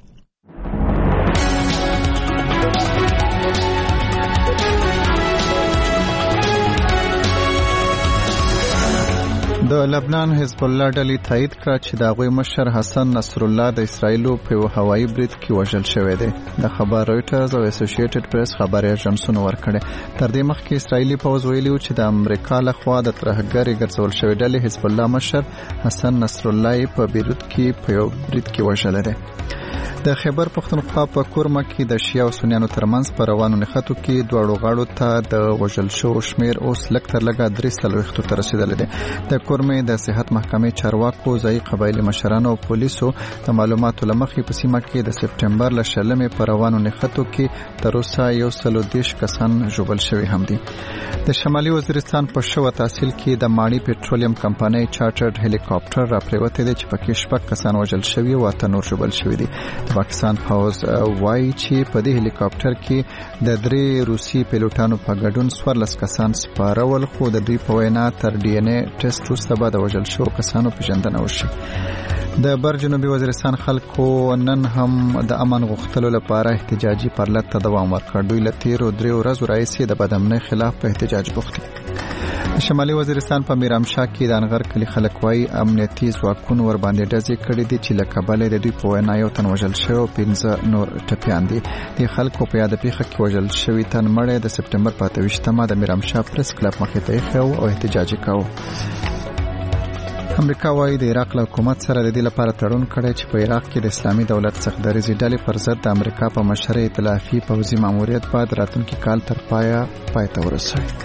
د لبنان حزب الله ډلې تایید کړ چې د هغوی مشر حسن نصر الله د اسرایلو په یو هوایي برید کې وژل شوی دی. د خبر رویټرز او اسوسییټډ پریس خبري ایجنسونو ورکړه. تر دې مخکې اسرایلی پوځ ویلي چې د امریکا لخوا د ترهګرۍ ګرځول شوی ډلې حزب الله مشر حسن نصر الله په بیروت کې په یو برید کې وژل دی. د خیبر پختونخوا په کورمه کې د شیعه او سنیانو ترمنځ په روانو نښتو کې دواړو غاړو ته د وژل شوو شمیر اوس لږ تر لږه درې څلوېښتو ته رسیدلی دی. د کورمې د صحت محکمې چارواکو ځایي قبایلي مشرانو او پولیسو د معلوماتو له مخې په سیمه کې د سپټمبر له شلمې په روانو نښتو کې تر اوسه یو سل او دېرش کسان ژوبل شوي هم دي. د شمالي وزیرستان په شوه تحصیل کې د ماڼي پټرولیم کمپنۍ چارټرډ هلیکاپټر راپریوتی دی چې پکې شپږ کسان وژل شوي او اته نور ژوبل شوي دي. پاکستان پوز وایي چې په دې هلیکاپټر کې د درې روسي پیلوټانو په ګډون څوارلس کسان سپارول، خو د دوی په وینا تر ډي ان اے ټیسټ وروسته به د وژل شوو کسانو پیژندنه وشي. د بر جنوبي وزیرستان خلکو نن هم د امن غوښتلو لپاره احتجاجي پرلط ته دوام ورکړ. دوی له تیرو درې ورځو راهیسې د بدامنۍ خلاف په احتجاج بوخت دي. شمالي وزیرستان په میرامشاه کې د انغر کلی خلک وایي امنیتي ځواکونو ور باندې ډزې کړې دي چې له کبله د دوی په وینا یو تن وژل شوی او پنځه نور ټپیان دي. د خلکو په یاد پیښه کې وژل شوی تن مړی د سپټمبر په اته ویشتمه د میرامشاه پریس کلب مخې ته ایښی او احتجاج یې کاوه. امریکا وایي د عراق له حکومت سره د دې لپاره تړون کړی چې په عراق کې د اسلامي دولت څخه دریځي ډلې پر ضد د امریکا په مشرۍ ائتلافي پوځي ماموریت بعد راتلونکي کال تر پایه پای ته ورسوي.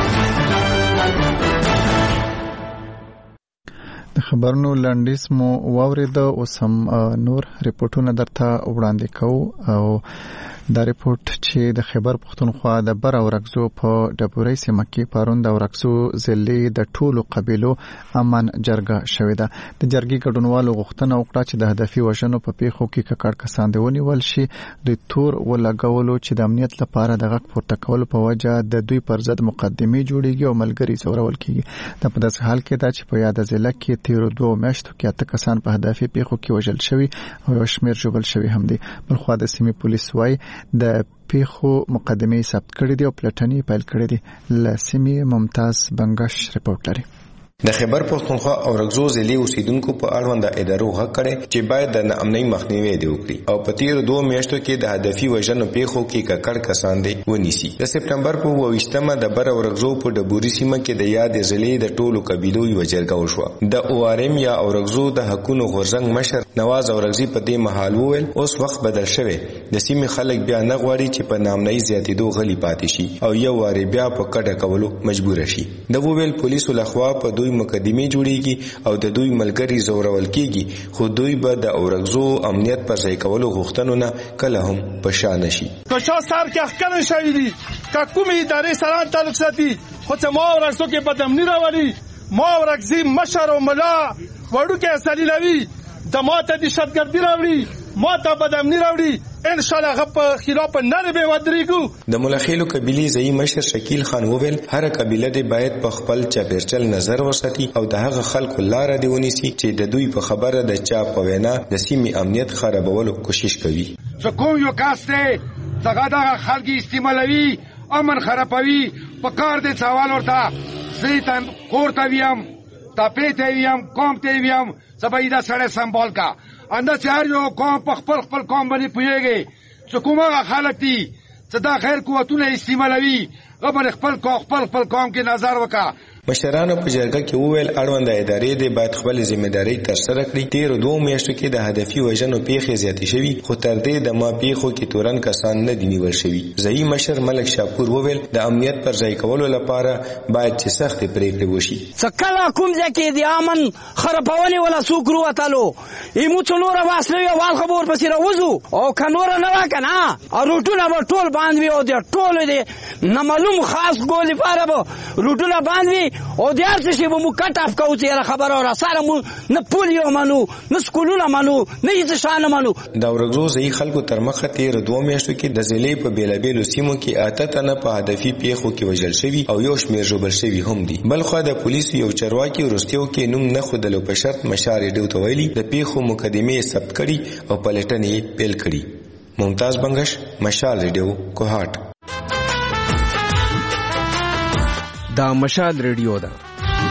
د خبرونو لنډیز مو واورېده. اوس هم نور ریپورتونه درته وړاندې کوو او دا ریپورت چې د خیبر پختونخوا د بر او رکزو په ډبورۍ سیمه کې پرون د رکزو ضلعې د ټولو قبیلو امن جرګه شوې ده. د جرګې ګډونوالو غوښتنه وکړه چې د هدفي وژنو په پیښو کې ککړ کسان دې ونیول شي. دوی تور ولګولو چې د امنیت لپاره د غږ پورته کولو په وجه د دوی پر ضد مقدمې جوړیږي او ملګري ځورول کیږي. دا په داسې حال کې ده چې په یاد ضلع کې تیرو دوه میاشتو کې اته کسان په هدفي پیښو کې وژل شوي او یو شمېر ژوبل شوي هم دي. بلخوا د سیمې پولیس وایي د پیښو مقدمې ثبت کړې دي او پلټنې پیل کړې دي. له سیمې ممتاز بنگش ریپورت لري. د خیبر پختونخوا او رکزو ضلعې اوسیدونکو په اړوند د ادارو غږ کړی چې باید د ناامنۍ مخنیوی دی وکړي او په تیرو دوه میاشتو کې د هدفي وژنو پیښو کې ککړ کسان دی ونیسي. د سپټمبر په اووه ویشتمه د بر او رکزو په ډبوري سیمه کې د یادې ضلعې د ټولو قبیلو یوه جرګه وشوه. د او ار ایم یا او رکزو د حقونو غورځنګ مشر نواز اورغزي په دې مهال وویل اوس وخت بدل شوی، د سیمې خلک بیا نه غواړي چې په ناامنۍ زیاتېدو غلي پاتې شي او یو واري بیا په کډه کولو مجبور شي. د وویل پولیسو لخوا په دوی مقدمې جوړیږي او د دوی ملګری زورول کیږي، خو دوی به د اورغزو امنیت پر ځای کولو غوښتنو نه کله هم په شا نشي. که چا سر کې ښکلې شوي دي که کومې ادارې سره تعلق ساتي خو چې ما اورغزو کې بدامني راولي، ما اورغزي مشر او ملا وړوکی سلیلوي د ماته دهشتګردي راوړي، ماته بدامني راوړي، ان شاء الله غپ خلاف نه به ودرېګو. د ملخیلو قبيلي ځای مشر شکیل خان وویل هر قبيله دې باید په خپل چاپیرچل نظر وساتي او د هغه خلکو لار دی ونیسي چې د دوی په خبره د چا په وینا د سیمې امنیت خرابولو کوشش کوي. چې کوم یو کاسته څنګه دا خلک استعمالوي امن خرابوي په کار دې سوال ورته زیتن کوړته ویم تاپېته ویم کوم ته ویم سبایدا سره سمبال کا انده چار یو قوم په خپل خپل قوم باندې پوهیږي چې کومه خلک دي چې دا خیر قوتونه استعمالوي غبر خپل قوم خپل خپل قوم کې نظر وکا. مشرانو په جرګه کې وویل اړوند ادارې دې باید خپل ځمېداري ترسره کړي. تیرو دوه میاشتو کې د هدفي وژنو پیښې زیاتې شوي، خو تر دې د ما پیښو کې تورن کسان نه دي نیول شوي. ځایي مشر ملک شاپور وویل د امنیت پر ځای کولو لپاره باید چې سختې پریکړې وشي. څکلا کوم ځکه د امن خرابونې ولا سوکرو وتلو ایمو څلور واسلوي وال خبر پسې راوځو او کنور نه راکنه او روټونه به ټول باندې او د ټول دې نه معلوم خاص ګولې لپاره به روټونه باندې او د هر څه شي به مو کټ اف کوو چې خبره را سره مو نه پولیو منو نه سکولونه منو نه هیڅ شان منو. دا ورغزو ځای خلکو تر مخه تیر دوه میاشتو کې د ضلع په بیلابیلو سیمو کې اته تنه په هدفي پیښو کې وژل شوي او یو شمېر ژوبل شوي هم دي. بلخوا د پولیسو یو چارواکي وروستیو کې نوم نه ښودلو په شرط مشال ریډیو ته ویلي د پیښو مقدمې ثبت کړي او پلټنې یې پیل کړي. ممتاز بنگش، مشال ریډیو، کوهاټ. دا مشال ریډیو ده.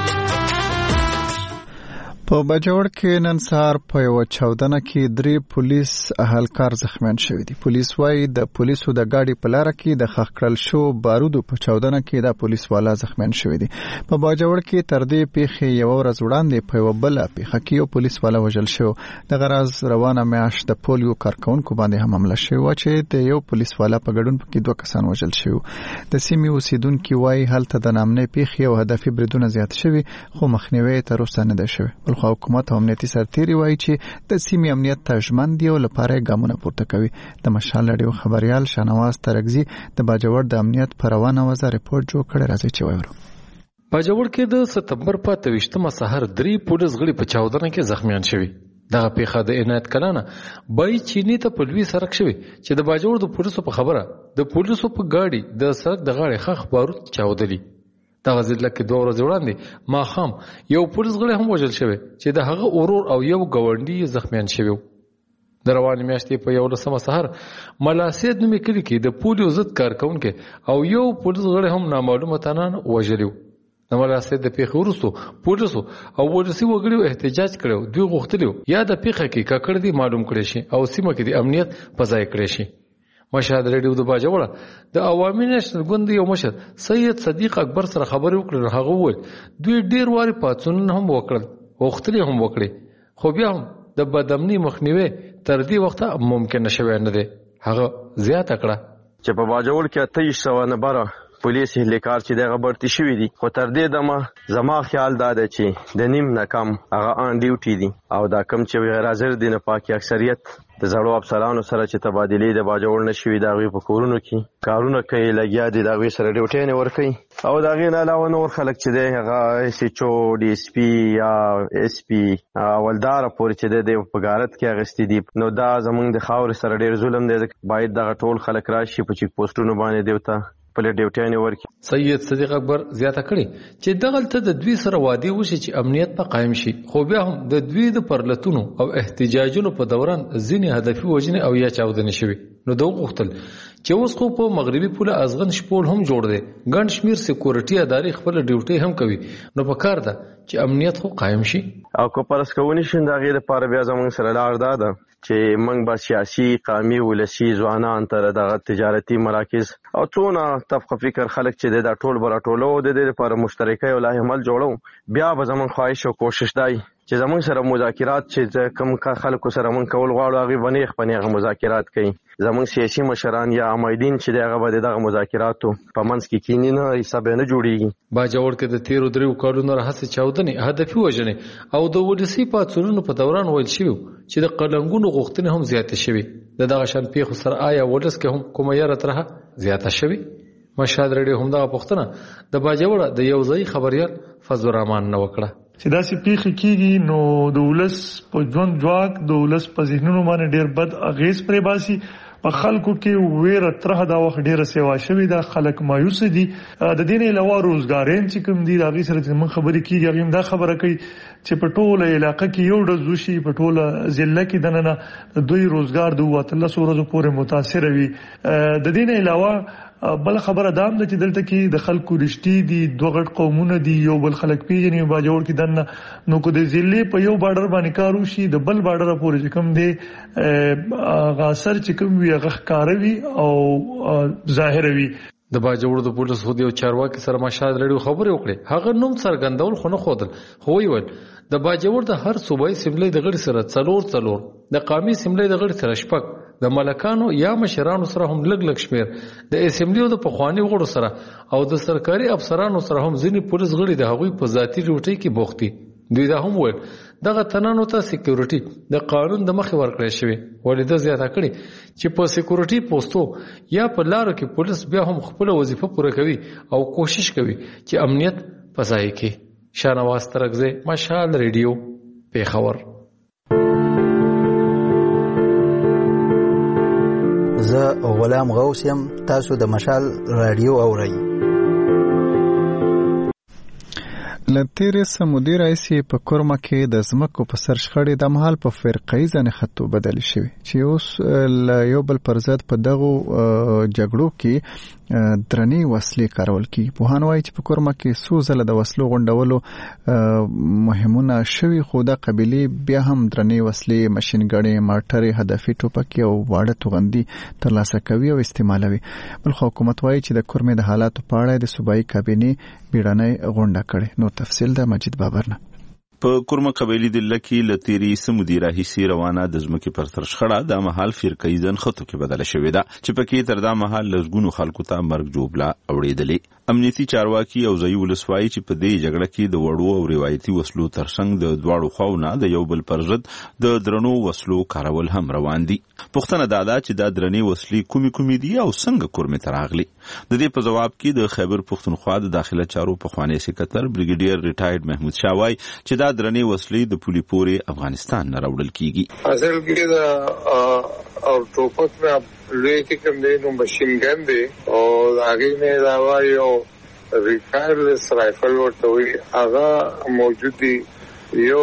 په باجوړ کې نن سهار په یو چاودنه کې درې پولیس اهلکار زخمیان شوي دي. پولیس وايي د پولیسو د گاډي په لار کې د ښخ کړل شو بارودو په چاودنه کې د پولیس والا زخمیان شوي دي. په باجوړ کې تر دې پیښې یو ورځ وړاندې په یو بل پیښه کې یو پولیس والا وژل شو. د غرض روانه میاشت د پولیو کارکونکو باندې هم حمله شوې و چې د یو پولیس والا په ګډون کې دوه کسان وژل شوي. د سیمې اوسیدونکو وايي هلته د نامنې پیښې او هدفي بریدونه زیات شوي خو مخنیوي تر اوسه نه دی شوی. خو حکومت او امنیتي سرتیري وایي چې د سیمې امنیت ته ژمن دي او لپاره ګامونه پورته کوي. د مشال رادیو خبريال شانواز ترګزي د باجوړ د امنیت پر روانه وزه ریپورت جوړ کړی. راځي چې وایو. باجوړ کې د سپتمبر په اتویشتمه سحر درې پولیس غړي په چاودنه کې زخمیان شوي. دغه پیښه د عنایت کلانه بای چینی ته په لوی سړک شوی چې د باجوړ د پولیسو په خبره د پولیسو په گاډي د سړک د غاړې خخ بارود چاودلي. دغه ځله کې دوه ورځې وړاندې ماښام یو پولیس غړی هم وژل شوی چې د هغه ورور او یو ګاونډي زخمیان شوي. د روانې میاشتې په یولسمه سهار ملاسید نومې کلي کې د پولیو ضد کارکونکي او یو پولیس غړی هم نامعلومه تنان وژلي. د ملاسید د پیښې وروسته پولیسو او ولسي وګړو احتجاج کړو. دوی غوښتل یا د پیښې کې ککړ دي معلوم کړي شي او سیمه کې د امنیت په ځای کړي شي. مشهد ریډیو د باجوړ د عوامي نېشنل ګوند یو مشر سید صدیق اکبر سره خبرې وکړې. هغه وویل دوی ډیر واري پاتونونه هم وکړل غوښتلې هم وکړي خو بیا هم د بدامني مخنیوي تر دې وخته ممکن نشوي نه دی. هغه زیاته کړه چې په باجوړ کې اته سوه نه بره پولیس هلیکار چې دغه برتی شوی دي خو تر دې دمه زما خیال دا دی چې د نیم نه کم هغه آن ډیوټي دي او دا کم چې غیر حاضر دي نه پاکي اکثریت د زړو افسرانو سره چې تبادلې د باجوړ نشوي دا غي په کورونو کې کارونه کوي لګیا دي دا غي سره ډیوټي نه ور کوي او دا غي نه علاوه نور خلک چې دی هغه اس ایچ او ډي اس پی یا اس پی ولدار پورې چې دی په غارت کې اغستې دي. نو دا زمونږ د خاور سره ډیر ظلم دی. باید دا ټول خلک راشي په چیک پوسټونو باندې دیوته سید صدیق اکبر زیاته کړي چې دغلته د دوی سره وادي وشي چې امنیت په قائم شي خو بیا هم د دوی د پرلتونو او احتجاجونو په دوران ځینې هدفي وژنې او یا چاودنې شوي. نو دوی غوښتل چې اوس خو په مغربي پوله ازغن شپول هم جوړ دی ګڼ شمیر سکیورټي ادارې خپل ډیوټي هم کوي. نو په کار ده چې امنیت خو قائم شي او کو پرس کوونی شین دا غیر لپاره بیا زموږ سره لار ده چې موږ به سیاسي قومي ولسی ځوانان تر دغه تجارتي مراکز او څونه تفقه فکر خلک چې د ټول بر ټولو د دې لپاره مشترکه یو لایحه عمل جوړو. بیا به زموږ خواهش او کوشش دی چې زموږ سره مذاکرات چې کوم خلکو سره موږ کول غواړو هغه باندې خپنه مذاکرات کوي. زموږ سیاسي مشران یا امایدین چې دغه به دغه مذاکراتو په منځ کې کینی نه حساب نه جوړیږي. باجوړ کې د تیرو دریو کارونو راهسه چاودنې هدفي وژنې او د ولسی پاتونو په دوران ویل شوی چې د قلنګونو غوښتنې هم زیاته شوي. د دغه شان پیښو سره آیا ولس کې هم کومه یاره ترها زیاته شوي. مشهد ریډیو هم دغه پوښتنه د باجوړ د یو ځای خبريال فضل الرحمن نه وکړه چې داسې پیښې کیږي نو د ولس په ژوند ځواک د ولس په ذهنونو باندې ډیر بد اغیز پرې باسي. په خلکو کې ویره ترخه دا وخت ډیره سیوا شوی دا خلک مایوس دي. د دې نه علاوه روزګارین چې کوم دي دا غي سره چې من خبرې کیږي هغه دا خبره کوي چې په ټوله علاقې کې یو ډز وشي په ټوله ضلع کې دننه دوی روزګار د واتله سورزو پورې متاثر وي. د دې نه علاوه بل خبره دام ده چې دلته کې د خلکو رښتې دي دوه غټ قومونه دي یو بل خلک پیژني باجوړ کې دنه نو کو د ضلع په یو بارډر باندې کار وشي د بل بارډر پورې کوم دی غاصر چې کوم وي هغه ښکاروي او ظاهر وي. د باجوړ د پولیس خو د چارواکي سره مشهد لري خبرې وکړي هغه نوم څرګندول خو نه خودل خو ویل د باجوړ د هر صوبایي سیملې د غړي سره څلور څلور د قومي سیملې د غړي سره شپږ د ملکانو یا مشرانو سره هم لګ لګ شمیر د اسمبلیو د پخوانی غړو سره او د سرکاري افسرانو سره هم ځینې پولیس غړي د هغوی په ذاتي ډیوټي کې بوختي. دوی دا هم ویل دغه تنانو ته سکیورټي د قانون د مخې ورکړی شوی. ولې د زیاته کړي چې په سکیورټي پوسټو یا په لارو کې پولیس بیا هم خپل وظیفه پوره کوي او کوشش کوي چې امنیت پځای کې شاهنواز ترغزه مشال ریډیو پیښور. زه غلام غوث یم، تاسو د مشال رادیو اورئ. لتیرې سمودي رئیس په کورما کې د ځمکو په سر شخړې د مهال په فرقې ځنې خطو بدل شوی چې اوس یو بل پر ضد په دغه جګړو کې درنې وسلې کارول کی. په هانوای چې په کورما کې څو ځله د وسلو غونډولو مهمونه شوی، خو د قبيله بیا هم درنې وسلې، ماشينګڼې، مارټرې، هدفي ټوپکې او واړه توغندي ترلاسه کوي او استعمالوي. بل حکومت وایي چې د کورمې د حالاتو په اړه د صوبایي کابینې بیړنۍ غونډه کړې. نو تفصیل د مجید بابرنه. په کورما قبيله د لکی لتيري سمودي راهيسي روانه د ځمکې پر سر شخړه د مهال فرقې ځن خطو کې بدل شوې ده چې پکې تر دا مهال لزګونو خلکو ته مرګ جوړه اوړېدلې. امنیتي چارواکي او ځای ولسوالۍ چې په دې جګړه کې د وړو او روایتي وسلو ترڅنګ د دواړو خواونه د یو بل پر ضد د درنو وسلو کارول هم روان دي. پښتنه دا ده چې دا درنې وسلې کومې کومې دي او څنګه کورمې ته راغلي. د دې په جواب کې د خیبر پښتونخوا د داخله چارو پخوانی سکرټر بریګیډیر ریټایرډ محمود شاه وایي چې دا درنې وسلې د پولي پورې افغانستان نه راوړل کیږي. اصل کې دا او ټوپک نه لوی کې کوم دی نو ماشين ګن دی او هغه نه دا وایي او ریکارلس رائفل ورته وي هغه موجود دي، یو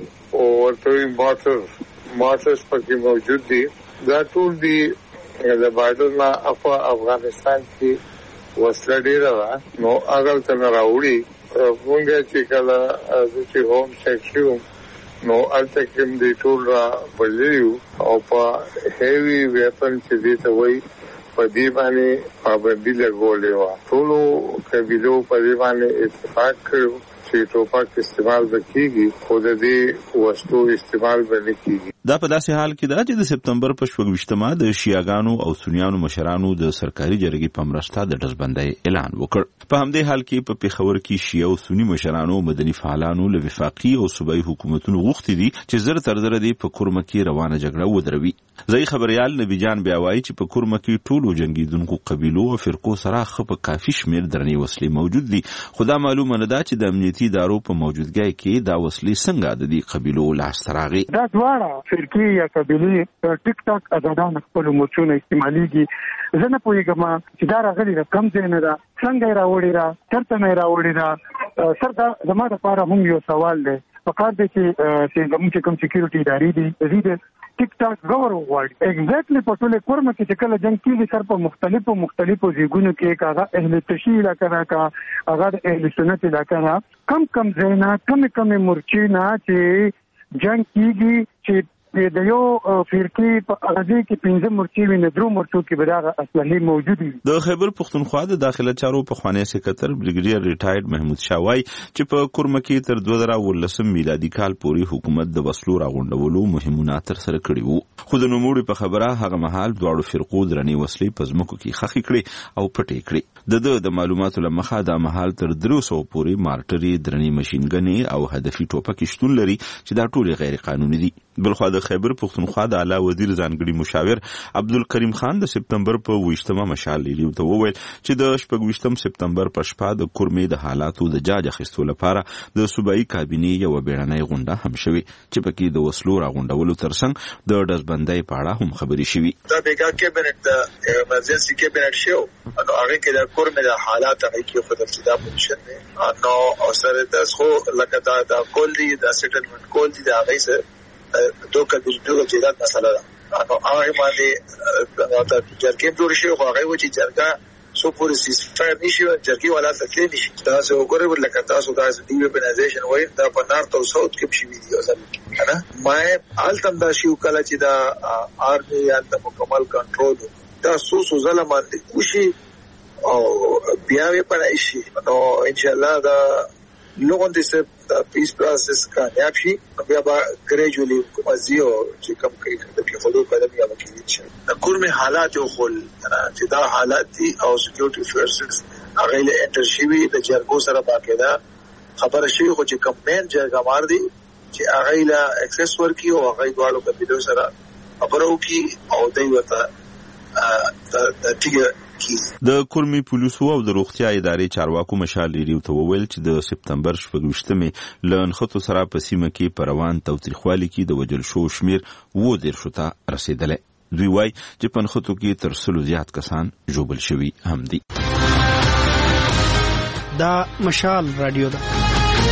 ورته وي ماټر ماټرز پکې موجود دي. دا ټول دي د بارډر نه افغانستان کې وسله ډیره ده نو هغه ته راوړي. مونږ چې کله چې هوم سیکشن نو الته کوم دی ټول را بلیو او په هیوی ویپن چې دي ته وای په دې باندې پابندي لګولې و. ټول قبيلو په دې باندې اتفاق کړو چې ټوپک استعمال وکړي، خو د دې وسلو استعمال باندې کیږي. دا په داسې حال کې ده چې د سپتمبر په شپږویشتمه د شیعاګانو او سنیانو مشرانو د سرکاري جرګې په مرسته د ډزبندۍ اعلان وکړ. په همدې حال کې په پیښور کې شیعه او سنی مشرانو او مدني فعالانو له وفاقي او صوبایي حکومتونو غوښتي دي چې زر تر زر دې په کورما کې روانه جګړه ودروي. ځای خبريال نبی جان بیا وایي چې په کورما کې ټولو جنگیدونکو قبيلو او فرقو سره خپ کافي شمیر درنې وسلې موجود دي. خدا معلومه نه ده چې د امنیتي ادارو په موجودګۍ کې دا وسلې څنګه د دې قبيلو لاس تراغي. دا دواړه فرقې یا قبيلې ټیک ټاک آزادان خپل مورچونه استعماليږي. زه نه پوهیږم چې دا راغلي رقم ځای نه ده، څنګه راوړي را چرته نه راوړي را. سر دا زموږ لپاره هم یو سوال دی. فقط د چې زموږ کوم سکیورټي ادارې دي زیاده ټیک ټاک غوړ وغواړي. ایگزیکټلی په ټوله کورمه کې چې کله جنگ کیږي سر په مختلفو مختلفو ځایونو کې کاغه اهل تشیع علاقه راکا هغه اهل سنت علاقه را کم کم ځایونه کم کم مورچې نه چې جنگ کیږي چې د یو فرقې په اغازي کې پنځه مورچې وي، نه درو مورچو کې بداغه اصلي موجود دي. د خیبر پښتونخوا د داخله چارو پخوانی سکرټر بریګیډیر ریټایرډ محمود شاه وایي چې په کورما کې تر دوه زره ولسم میلادي کال پورې حکومت د وسلو راغونډولو مهمونه تر سره کړي وو، خو د نوموړي په خبره هغه مهال دواړو فرقو درنې وسلې په ځمکو کې خخې کړې او پټې کړې. د د معلوماتو لمخه د مهال تر درې سوه پورې مارټرې، درنې ماشينګنې او هدفي ټوپکې شتون لري چې دا ټول غیر قانوني دي. بلخوا د خیبر پښتونخوا د اعلی وزیر ځانګړي مشاور عبدالکریم خان د سپتمبر په ویشتمه مشال لیلیو ته وویل چې د شپږویشتم سپتمبر په شپه د کورمې د حالاتو د جاج اخیستو لپاره د صوبایي کابینې یو بیړنۍ غونډه هم شوې چې پکې د وسلو راغونډولو ترڅنګ د ډزبندۍ په اړه هم خبرې شوې. دا بیګا کابینټ د ایمرجنسي کابینټ شو نو هغه کې د کورمې د حالات هغه کې خو د ابتدا پوزیشن نو او سره د خو لکه دا د کول دي د سیټلمنت کول دي د هغه سره دوه کبیر دوه جیدات مسله ده. نو هغه باندې دا جرګې جوړ شي خو هغه و چې جرګه سو پورې سیسفایر نشي جرګې ولا تکلیف نشي. تاسو وګورئ ولکه تاسو دا د ویبنایزیشن وایي دا په نارت او ساوث کې شي ویډیو اصل کنه ما التم دا شی وکړه چې دا آرمي یا د مکمل کنټرول دا سو سو ظلمان دي وشي او بیا یې پرای شي. نو ان شاء الله دا لوګون دې سه پیس پروسس کامیاب شي بیا به ګریجوالي کومازیو چې کوم کوي د خلکو قدم یا وکیل شي. د کورمه حالات او خل چې دا حالات دي او سکیورټي فورسز هغه له انټر شي د جرګو سره باقاعده خبره شي خو چې کمپاین جرګه مار دي چې هغه له اکسس ورکی او هغه دوالو کبیلو سره خبرو کی او دوی وته د ټیګ کیږي. د کورمي پولیسو او د روغتیا ادارې چارواکو مشال ریډیو ته وویل چې د سپتمبر شپږویشتمې له نښتو سره په سیمه کې په روان تاوتریخوالي کې د وژل شوو شمېر اووه دېرشو ته رسېدلی. دوی وایي چې په نښتو کې تر سلو زیات کسان ژوبل شوي هم دي. دا مشال رادیو ده.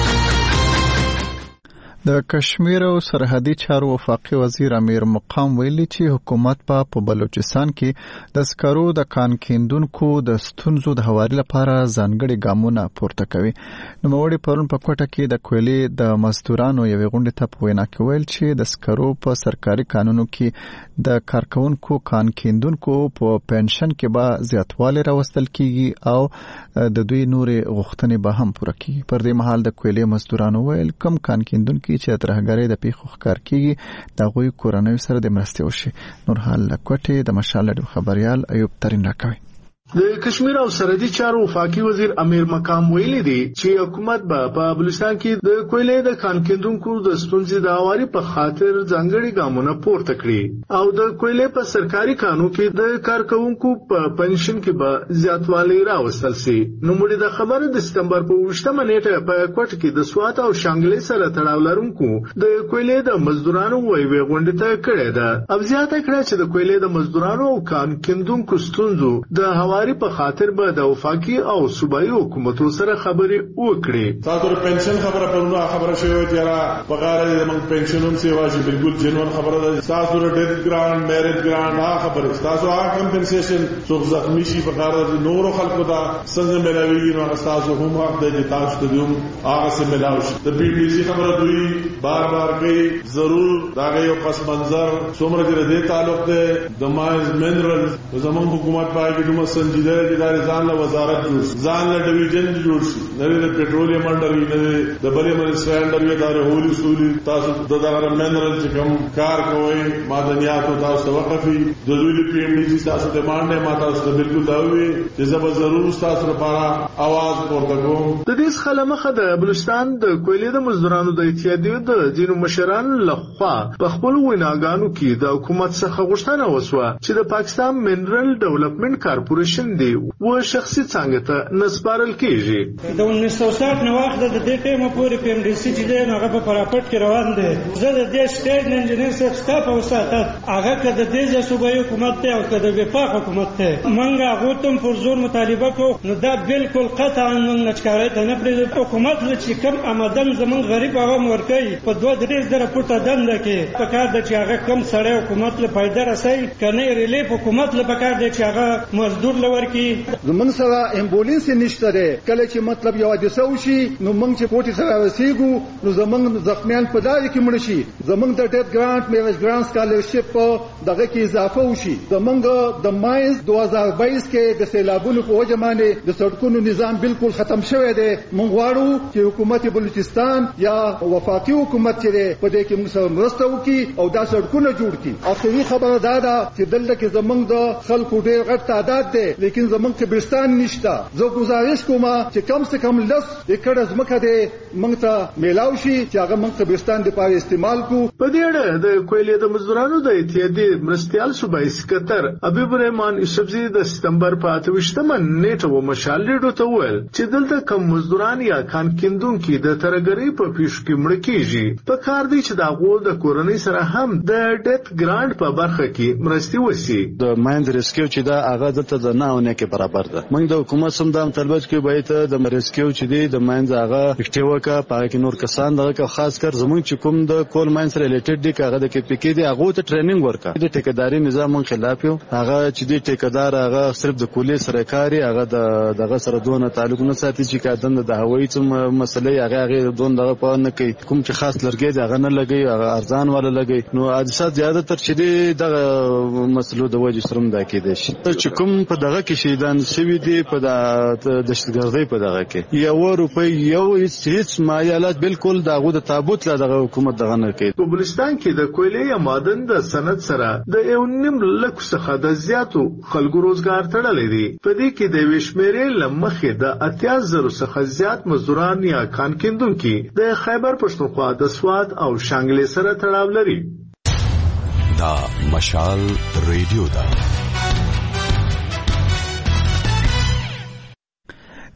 د کشمیر او سرحدي چارو وفاقي وزیر امیر مقام ویلي چې حکومت په په بلوچستان کې د سکرو د کان کیندونکو د ستونزو د هواري لپاره ځانګړي ګامونه پورته کوي. نوموړي پرون په کوټه کې د کویلې د مزدورانو یوې غونډې ته په وینا کې ویل چې د سکرو په سرکاري قانونو کې د کارکونکو کان کیندونکو په پنشن کې به زیاتوالی راوستل کیږي او د دوی نورې غوښتنې به هم پوره کیږي. پر دې مهال د کویلې مزدورانو ویل کم کان کیندونکو چې ترهګرۍ د پیښو ښکار کیږي د هغوی کورنیو سره د مرستې وشي. نور حال له کوټې د مشال رادیو خبریال ایوب ترین راکوي. د کشمیر او سرحدي چارو وفاقي وزیر امیر مقام ویلي دی چې حکومت به په بلوچستان کې د کویلې د کان کیندونکو د ستونزې د هواري په خاطر ځانګړي ګامونه پورته کړي او د کویلې په سرکاري قانون کې د کارکونکو په پنشن کې به زیاتوالی راوستل شي. نوموړي د خبره د سپتمبر په اووه نیټه په کوټه کې د سوات او شانګلې سره تړاو لرونکو د کویلې د مزدورانو ویوي غونډه ته کړې ده. او زیاته کړه چې د کویلې د مزدورانو او کان کیندونکو ستونزو د هواري په خاطر به د وفاقي او صوبایي حکومتو سره خبرې وکړي. تاسو د پنشن خبره پرونه خبره شوی چې را بغیر د موږ پنشنوم سیوا چې بالکل جنون خبره ده. تاسو د ډیث ګرانټ میریج ګرانټ هغه خبره تاسو هغه کمپنسیشن څو زخمی شي بغیر د نورو خلکو دا څنګه ملاويږي نو تاسو هم حق د تاسو ته دوم هغه سم ملاوي شي. د بي بي سي خبره دوی بار بار کوي ضرور دا یو پس منظر څومره دې تعلق ده د ماینز منرال زمون حکومت پای کې دومره سنجیده ادارې ځان له وزارت جوړ شي ځان له ډیویژن جوړ شي نه د پټرولیم انډر وي نه د بلې منسټري انډر وي دا هولي سولي تاسو د دغه منرال چې کوم کار کوي معدنیات او تاسو وقفي د دوی په ایم ډي سي تاسو د باندې ما تاسو ته بالکل دا وي چې زه به ضرور تاسو لپاره आवाज پورته کوم. د دې څخه مخه د بلوچستان د کویلې د مزدورانو د اتحادیې د ځینو مشرانو لخوا په خپل ویناګانو کې د حکومت څخه غوښتنه وسوه چې د پاکستان منرل ډیولپمنٹ کارپوریشن دی و شخصي څنګه ته نسپارل کیږي. د انیس سو ساټ نو وخت د دې ټیمه پورې پی ام ډي سي چې دی هغه په پراپټ کې روان دی. زه د دې سټیټ انجینر صاحب سټاف او ساتات هغه کده د دې صوبایي حکومت ته او کده وفاق حکومت ته منګه غوتم پر زور مطالبه کو نو دا بالکل قطعا من نچکارې ته نه پرې حکومت چې کم آمدن زمون غریب عوام ورکي په دوه درې زره پټه دنده کې په کار د چې هغه کم سړی حکومت له فائدہ رسي کنه ریلیف حکومت له پکار دی چې هغه مزدور لور زمون سره امبولانس نشته ده. کله چې مطلب یو حادثه وشي نو موږ چې کوټي سره رسیدو نو زمون زخمیان په دای کې مړ شي. زمون د ډیث ګرانټ میریج ګرانټ سکالرشپ دغه کې اضافه وشي. زمونږ د ماینز دوه هزار بایس کې د سیلابونو په وجه باندې د سړکونو نظام بالکل ختم شوی دی. موږ غواړو چې حکومت بلوچستان یا وفاقي حکومت چې په دې کې موږ سره مرسته وکړي او دا سړکونه جوړ کړي. اخري خبره دا ده چې دلته کې زمونږ د خلکو ډېر غټ تعداد دی لیکن زمونږ قبرستان نشته. زه گزارش کوم چې کم سے کم لس ایکړ ځمکه دې موږ ته میلاو شي چې هغه موږ قبرستان لپاره استعمال کو. په دې اړه د کویلې د مزدورانو د اتحادیې مرستيال صوبایي سکتر حبیب الرحمن یوسفزي د سپتمبر په اته ویشتمه نیټه و مشال ریډیو ته وویل چې دلته کم مزدوران یا کان کیندونکي د ترګرۍ په پیښو کې مړ کیږي. په کار دی چې دا غول د کورنۍ سره هم د ډیث ګرانټ په برخه کې مرستي وسی. د ماینز ریسکیو چې دا هغه دلته د نه او نه کې برابر ده. موږ د حکومت سم د طلبات کې باید د ریسکیو چې دی د ماینز هغه اکټیو کا پاره کې نور کسان دغه خاص کر زموږ چې کوم د کول ماینز ریلیټډ دي هغه د کې پکې دی هغه ته ټریننګ ورکا. د ټیکداري نظام خلاف یو هغه چې دی ټیکدار هغه صرف د کولې سره کاری هغه د دغه سره دونه تعلق نه ساتي چې کادن د هوایي تم مسلې هغه هغه دون دغه په نه کوي. کوم چې خاص لرګي دغه نه لګي هغه ارزان ولا لګي. نو حادثات زیاده تر چې دی دغه مسلو د وجه سرم دا کې دي چې کوم په دغه کې شهیدان شوی دي په د دهشتګردۍ په دغه کې یو روپۍ یو هیڅ مایالات بالکل دغه د تابوت لا دغه حکومت دغه نه کوي. په بلوچستان کې د کویلې یا معدن د صنعت سره د یو نیم لک څخه د زیاتو خلکو روزګار تړلې دي. په دې کې د وشمیرې لمخې د اتیا زره څخه زیات مزدوران یا کان کیندونکي د خیبر پښتونخوا د سوات او شانګلې سره تړاو لري. دا مشال ریډیو ده.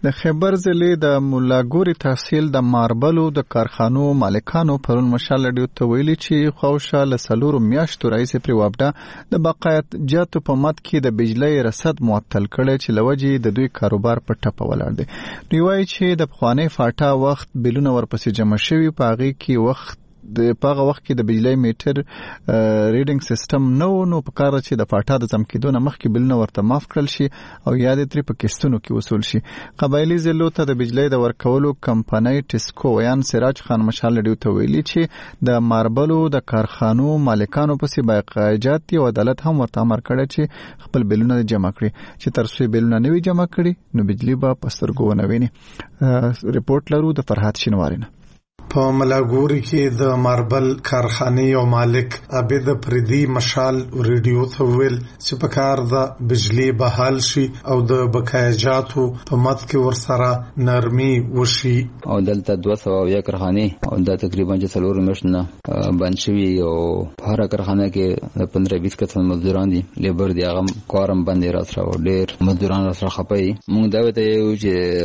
د خیبر ضلع د مولاګوري تحصیل د ماربلو د کارخانو مالکانو پرون مشال رادیو ته ویلي چې خوښه له څلورو میاشتو راهیسې پرې وابډه د بقایت جاتو په مد کې د بجلی رصد معطل کړی چې لوجې د دوی کاروبار په ټپه ولاړ دی. دوی وایي چې د پخوانۍ فاټا وخت بلونه ورپسې جمع شوي، په هغې کې وخت د پاغه وخت کې د بجلی میټر ریډینګ سیستم نو نو په کار چې د فاټا د ځم کېدو نه مخکې بلونه ورته معاف کړل شي او یا د تری په کیستونو کې وصول شي. قبایلی ضلعو ته د بجلی د ورکولو کمپنۍ ټیسکو ویان سراج خان مشال رادیو ته ویلي چې د ماربلو د کارخانو مالکانو پسې بایقاجات او عدالت هم ورته امر کړی چې خپل بلونه جمع کړي، چې تر څو بلونه نه وي جمع کړي نو بجلی به په سترګو ونه ویني. ریپورت لرو د فرحات شینواری نه. په ملاګوري کې د ماربل کارخانې او مالک عبید پردي مشال ریډیو ته ویل چې په کار د بجلی بحال شي او د بقایجاتو په مد کې ورسره نرمي وشي. او دلته دوه سوه اویا کارخانې او دا تقریبا چې څلور میاشتې نه بند شوي او په هره کارخانه کې د پندره بیس کسان مزدوران دي، لیبر دی، هغه کارم بند دی راسره او ډېر مزدوران راسره خپه دي. موږ دا ورته یو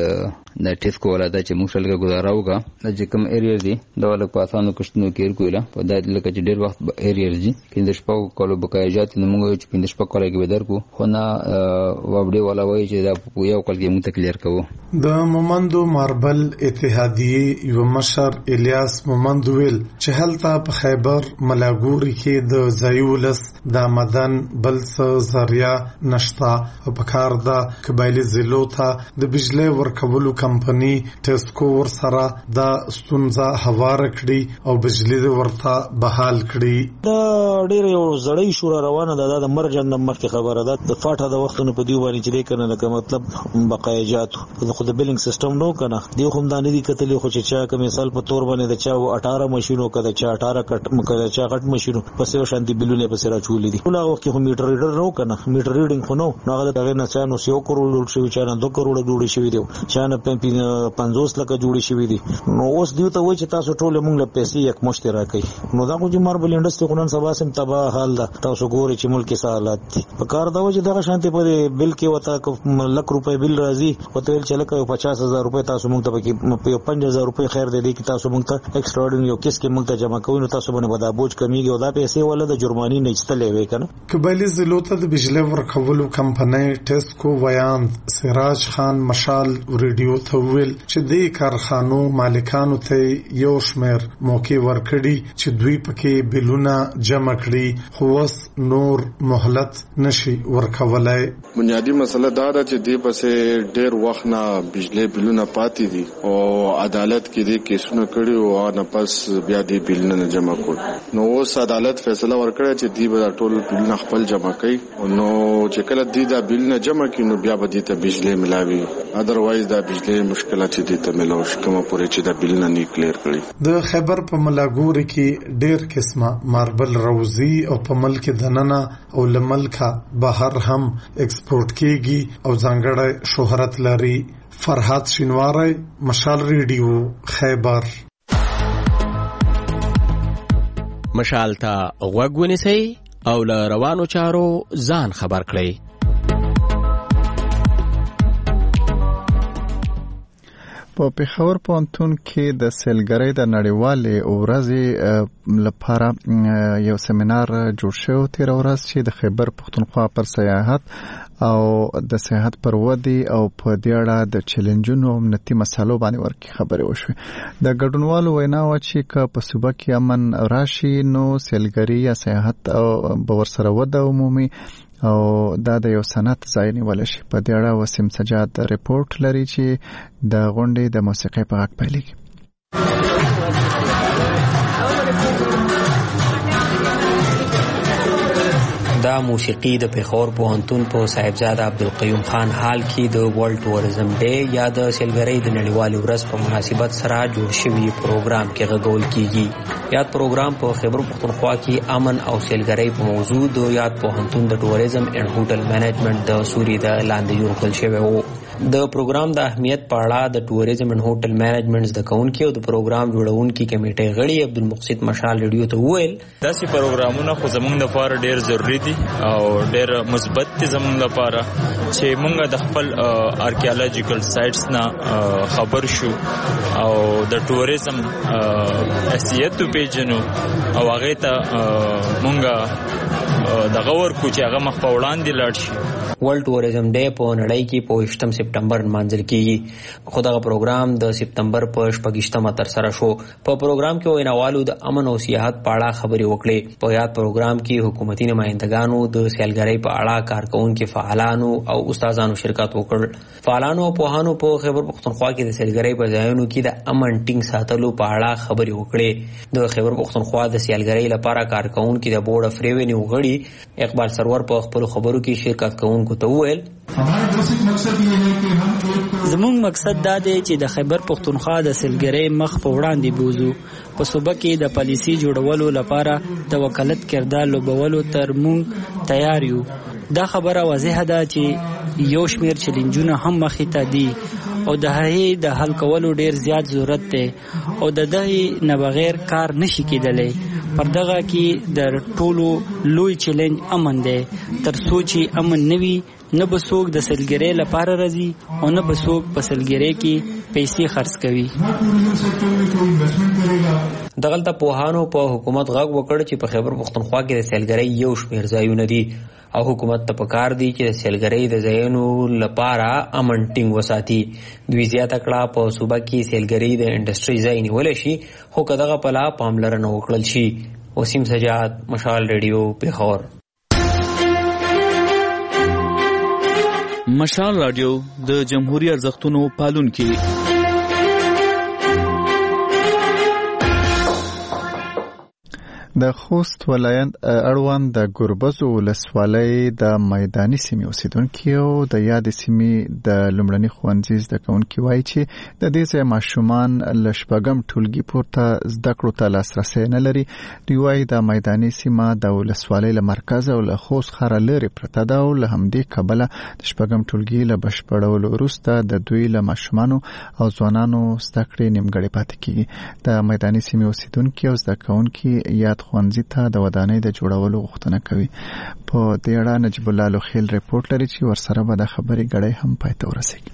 چې د ټیسکو والا دا چې موږ سره لږه ګزاره وکړه د چې کوم ایریا دي دا ولک په اسانو کښتونو کې کوله په دا لکه چې ډېر وخت ایریا دي پنځه شپږ کالو بقایجات نو موږ چې پنځه شپږ کالو کې به درکو، خو نه وابډې والا وایي چې دا په یو کال کې موږ ته کلیر کوو. د مومندو ماربل اتحادیې یو مشر الیاس مومند ویل چې هلته په خیبر ملاګوري کې د ځایولس د مدن بل څه ذریعہ نشته او په کار د قبایلی ضلعو ته د بجلی ورکولو کمپنی ټیسکو ورسره د ستونزه هوار کړي او بجلی ورته بحال کړي. دا ډېر یو زړی شورا روانه ده، د مرجان د مخکې خبره ده د فاټا د وختونو په دیو باندې چې کنه لکه مطلب بقایجات خو د بلینګ سیستم نو کنه دی خو هم دانه دي کتلې خو چې چا کوم مثال په تور باندې د چا اٹھارہ ماشینو کده چا اٹھارہ کټ مکه چا غټ ماشینو پسې شانتي بلونه پسې را چولې دي. نو هغه کې هم میټر ریډر نو کنه میټر ریډینګ خو نو هغه دغه نه چا نو یو کروڑ جوړ شوی، چا نه دوه کروڑ جوړ شوی دی، چا نه پنځوس لکه جوړ شوی دی. نو اوس دیو ته وایي چې تاسو ټول موږ له پیسې یک مشت راکړي. نو دا خو چې ماربل انډستری خو نن سبا سم تباہ حال ده. تاسو ګورئ چې ملک کې حالات دي په کار دا و چې دغه شانتي په بل کې وتا لک روپے بل راځي او ته چې لکه پچاس هزار روپے تاسو موږ ته په پنځه هزار روپے خیر دی کې تاسو موږ ته ایکسټراډینری یو کیس کې موږ ته جمع کوو، نو تاسو باندې ودا بوج کمیږي او دا پیسې ولا د جرمانی نه ایستلې وي کنه. قبایلی ضلعو ته د بجلی ورکولو کمپنۍ ټیسکو ویان سراج خان مشال ریډیو ته ویل چې د کارخانو مالکانو ته یو شمیر موقع ورکړي چې دوی پکې بلونه جمع کړي، خو وس نور مهلت نشي ورکولای. بنیادی مسله دا ده چې دی پسې ډېر وخت نه بجلی بلونه پاتې دي او عدالت کې دې کیسونه کړي او نه پس بیا دې بلونه نه جمع کړي. نو اوس عدالت فیصله ورکړه چې دی به ټول بلونه خپل جمع کړي، نو چې کله دی دا بلونه جمع کړي نو بیا به دې ته بجلی ملاوي، ادروایز دا بجلی مشکلات دې ته ملاوي کومه پورې چې دا بلونه نه کلیر کړي. د خیبر په ملاګوري کې ډېر قسمه ماربل روزي او په ملک دننه او لملکه بهر هم ایکسپورټ کیږي او ځانګړی شهرت لري. فرحات شینواری مشال ریډیو خیبر. مشال ته غوږ ونیسئ او له روانو چارو ځان خبر کړئ. په پېښور پوهنتون کې د سیلګرۍ د نړیوالې ورځې لپاره یو سیمینار جوړ شو تېره ورځ چې د خیبر پښتونخوا پر سیاحت او د سیاحت پر ودې او په دې اړه د چیلنجونو او امنیتي مسالو باندې ورکې خبرې وشوې. د ګډونوالو وینا وه چې که په صوبه کې امن راشي نو سیلګري یا سیاحت به ورسره وده عمومي او دا د یو صنعت ځای نیولی شي. په دې اړه وسیم سجاد ریپورټ لري چې د غونډې د موسیقۍ په غږ پیلېږي. دا موسیقي د پېښور پوهنتون په صاحبزاده عبدالقیوم خان هال کې د ورلد ټوریزم ډے یا د سیلګرۍ د نړیوالې ورځ په مناسبت سره جوړ شوي پروګرام کې غږول کیږي. یاد پروګرام په خیبر پښتونخوا کې امن او سیلګرۍ په موضوع د یاد پوهنتون د ټوریزم اینډ هوټل مینجمنټ د سوري د لاندې جوړ شوی و. د پروګرام د اهمیت په اړه د ټوریزم اینډ هوټل مینجمنټ د کونکي او د پروګرام جوړونکي کمیټې غړي عبدالمقصد مشال ریډیو ته وویل داسې پروګرامونه خو زموږ لپاره ډېر ضروري دي او ډېر مثبت دي زموږ لپاره چې مونږ د خپل آرکیالوجیکل سایټس نه خبر شو او د ټوریزم حیثیت پیژنو او هغه ته مونږ د غور کو چې هغه مخ په وړاندې لاړ شي. ورلد ټوریزم ډے په نړۍ کې په اووه سپټمبر نمانځل کیږي خو دغه پروګرام د سپټمبر په شپږم تر سره شو. په پروګرام کې ویناوالو د امن او سیاحت په اړه خبرې وکړې. په یاد پروګرام کې حکومتي نمائندګانو د سیلګرۍ په اړه کارکونکو فعالانو او استادانو شرکت وکړ. فعالانو او پوهانو په خیبر پختونخوا کې د سیلګرۍ په ځایونو کې د امن ټینګ ساتلو په اړه خبرې وکړې. د خیبر پختونخوا د سیلګرۍ لپاره کارکونکو د بورډ اف ریونیو غړي اقبال سرور په خپل خبرو کې شرکت کوونکو ته وویل زموږ مقصد دا دی چې د خیبر پختونخوا د سیلګرۍ مخ په وړاندې بوزو. په صوبه کې د پالیسي جوړولو لپاره د وکالت کردار لوبولو تر موږ تیار یو. دا خبره واضحه ده چې یو شمیر چیلنجونه هم مخې ته دي او د هغې د حل کولو ډیر زیات ضرورت دی او د دغې نه بغیر کار نشي کېدلی. پر دغه کې د ټولو لوی چیلنج امن دی. تر څو چې امن نه وي نه به څوک د سیلګرۍ لپاره راځي او نه به څوک په سیلګرۍ کې پیسې خرڅ کوي. دغلته پوهانو په حکومت غږ وکړ چې په خیبر پختونخوا کې د سیلګرۍ یو شمېر ځایونه دي او حکومت ته پکار دی چې د سیلګرۍ د ځایونو لپاره امن ټینګ وساتي. دوی زیاته کړه په صوبه کې سیلګرۍ د انډسټري ځای نیولی شي خو که دغه پله پاملرنه وکړل شي. وسیم سجاد، مشال ریډیو، پیښور. مشال رادیو د جمهوریت ارزښتونو پالونکي. د خوست ولایت اړوند د ګربزو ولسوالۍ د میداني سیمې اوسیدونکي او د یاد سیمې د لومړني ښوونځي زده کوونکي وایي چې د دې ځای ماشومان له شپږم ټولګي پورته زده کړو ته لاسرسی نه لري. دوی وایي د میداني سیمه د ولسوالۍ له مرکز او له خوست ښاره لرې پرته ده او له همدې کبله د شپږم ټولګي له بشپړولو وروسته د دوی له ماشومانو او ځوانانو زده کړې نیمګړې پاتې کیږي. د میداني سیمې اوسیدونکي او زده کوونکي یاد ښوونځي ته د ودانۍ د جوړولو غوښتنه کوي. په دې اړه نجیب الله لوخیل ریپورت لري چې ورسره به د خبرې ګړۍ هم پای ته ورسیږي.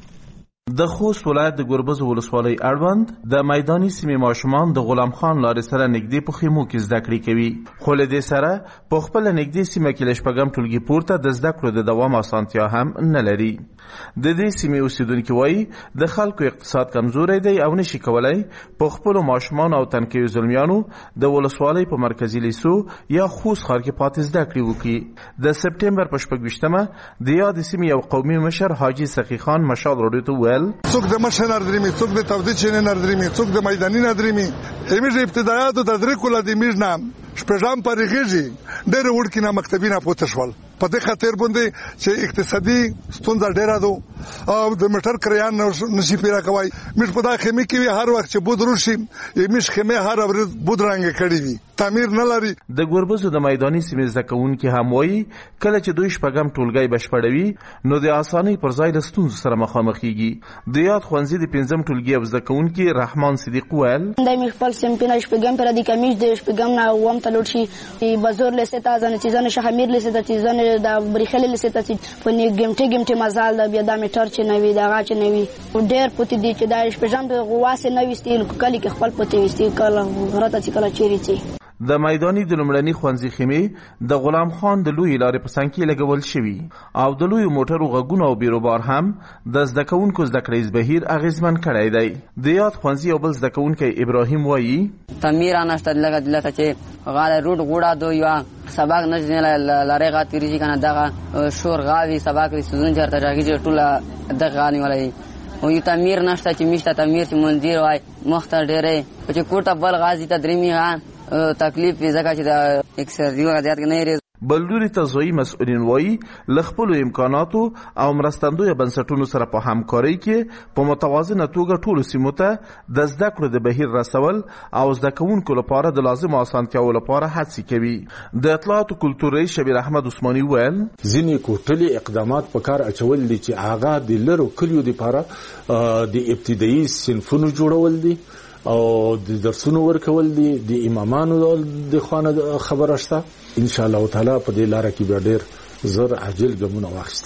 د خوست ولایت د ګربزو ولسوالۍ اړوند د میداني سیمې ماشومان د غلام خان لارې سره نږدې په خیمو کې زده کړې کوي خو له دې سره په خپله نږدې سیمه کې له شپږم ټولګي پورته د زده کړو د دوام اسانتیا هم نه لري. د دې سیمې اوسیدونکي وایي د خلکو اقتصاد کمزوری دی او نشي کولی په خپلو ماشومانو او تنکیو زلمیانو د ولسوالۍ په مرکزي لیسو یا خوست ښار کې پاتې زده کړې وکړي. د سپټمبر په شپږویشتمه د یادې سیمې یو قومي مشر حاجي سخي خان مشال راډیو ته وویل څوک د مشر نردريمي، څوک د تودې چینې نردريمي، څوک د میداني نردريمي. همیش ابتدایاتو تدریک ول د میژ نام شپږم پرېږي ډېر وړکې نه مکتبینه پوته شول. په دې خاطر باندې چې اقتصادي ستونزه ډېره ده او د موټر کریان نشي پیرا کوي. مش په دا خیمه کې هر وخت چې بود روشي مش خیمه هر ورځ بود رنګ کړي وي تعمیر نه لري. د ګوربزو د میداني سیمې زده کوونکي هم وایي کله چې دوی شپږم ټولګی بشپړوي نو د اسانۍ پر ځای د ستونزو سره مخامخېږي. د یاد ښوونځي د پنځم ټولګي زده کوونکي رحمان صدیق ویل د می خپل سیمپینه شپږم پر د کمیش د شپږم نه ووم تلل شي بازار لسته ازنه چیزانه شهمیر لسته چیزانه د بریخل لسته چې په نه ګمټه ګمټه مزال د بیا د میټر چې نوي د غاچ نوي ډېر پوتې دي چې د شپږم د غواس نوي ستیل کلی کې خپل پوتې وستي کله غرته چې کله چیرې چې د میداني د لومړني ښوونځي خیمې د غلام خان د لوی لارې په څنګ کې لګول شوي او د لوی موټرو غږونه او بیروبار هم د زده کوونکو زده کړیز بهیر اغیزمن کړی دی. د یاد ښوونځي یو بل زده کوونکی ابراهیم وایي تعمیر نشته لګه دلته چې غاله روډ غوډه دو یا سبق نشته لارې غا تیری کنه دغه شور غاوي سبق سوزن چرته راګي ټوله دغه غاني ولای او یو تعمیر نشته چې مشته تعمیر چې منځیر وای مخته ډېرې چې کوټه بل غازي تدریمي غان تکلیف زکه چې د اکسرزیو غزيات نه لري. بلوري تزوی مسؤلین وایي ل خپل امکاناتو او مرستندوی بنسټونو سره په همکارۍ کې په متوازنه توګه ټولو سیمو ته د زده کړو د بهیر رسول او زده کوونکو لپاره د لازم اسانتیاو لپاره هڅې کوي. د اطلاعات او کلتور رئیس شبیر احمد عثماني ویل ځینې کوټلي اقدامات په کار اچول دي چې هغه د لرو کلیو لپاره د ابتدایي صنفونو جوړول دي او د درسونو ورکول دي د امامانو د خوانه خبره شته. ان شاء الله تعالی په دې لار کې به ډېر زر عاجل ګامونه واخیستل شي.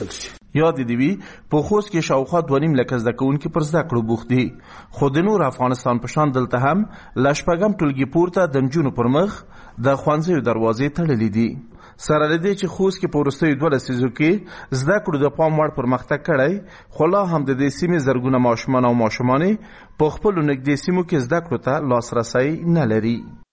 یاد دی وی په خوست کې شاوخوا دوه نیم لکه زده کوونکي پر زده کړو بوخت دي، خو د نور افغانستان په شان دلته هم له شپږم ټولګي پورته د نجونو پر مخ د ښوونځیو دروازې تړلې دي. سره له دې چې خوست کې په وروستیو دوه لسیزو کې زده کړو د پام وړ پرمختګ کړی، خو لا هم د دې سیمې زرګونه ماشومان او ماشومانې په خپلو نږدې سیمو کې زده کړو ته لاسرسی نه لري.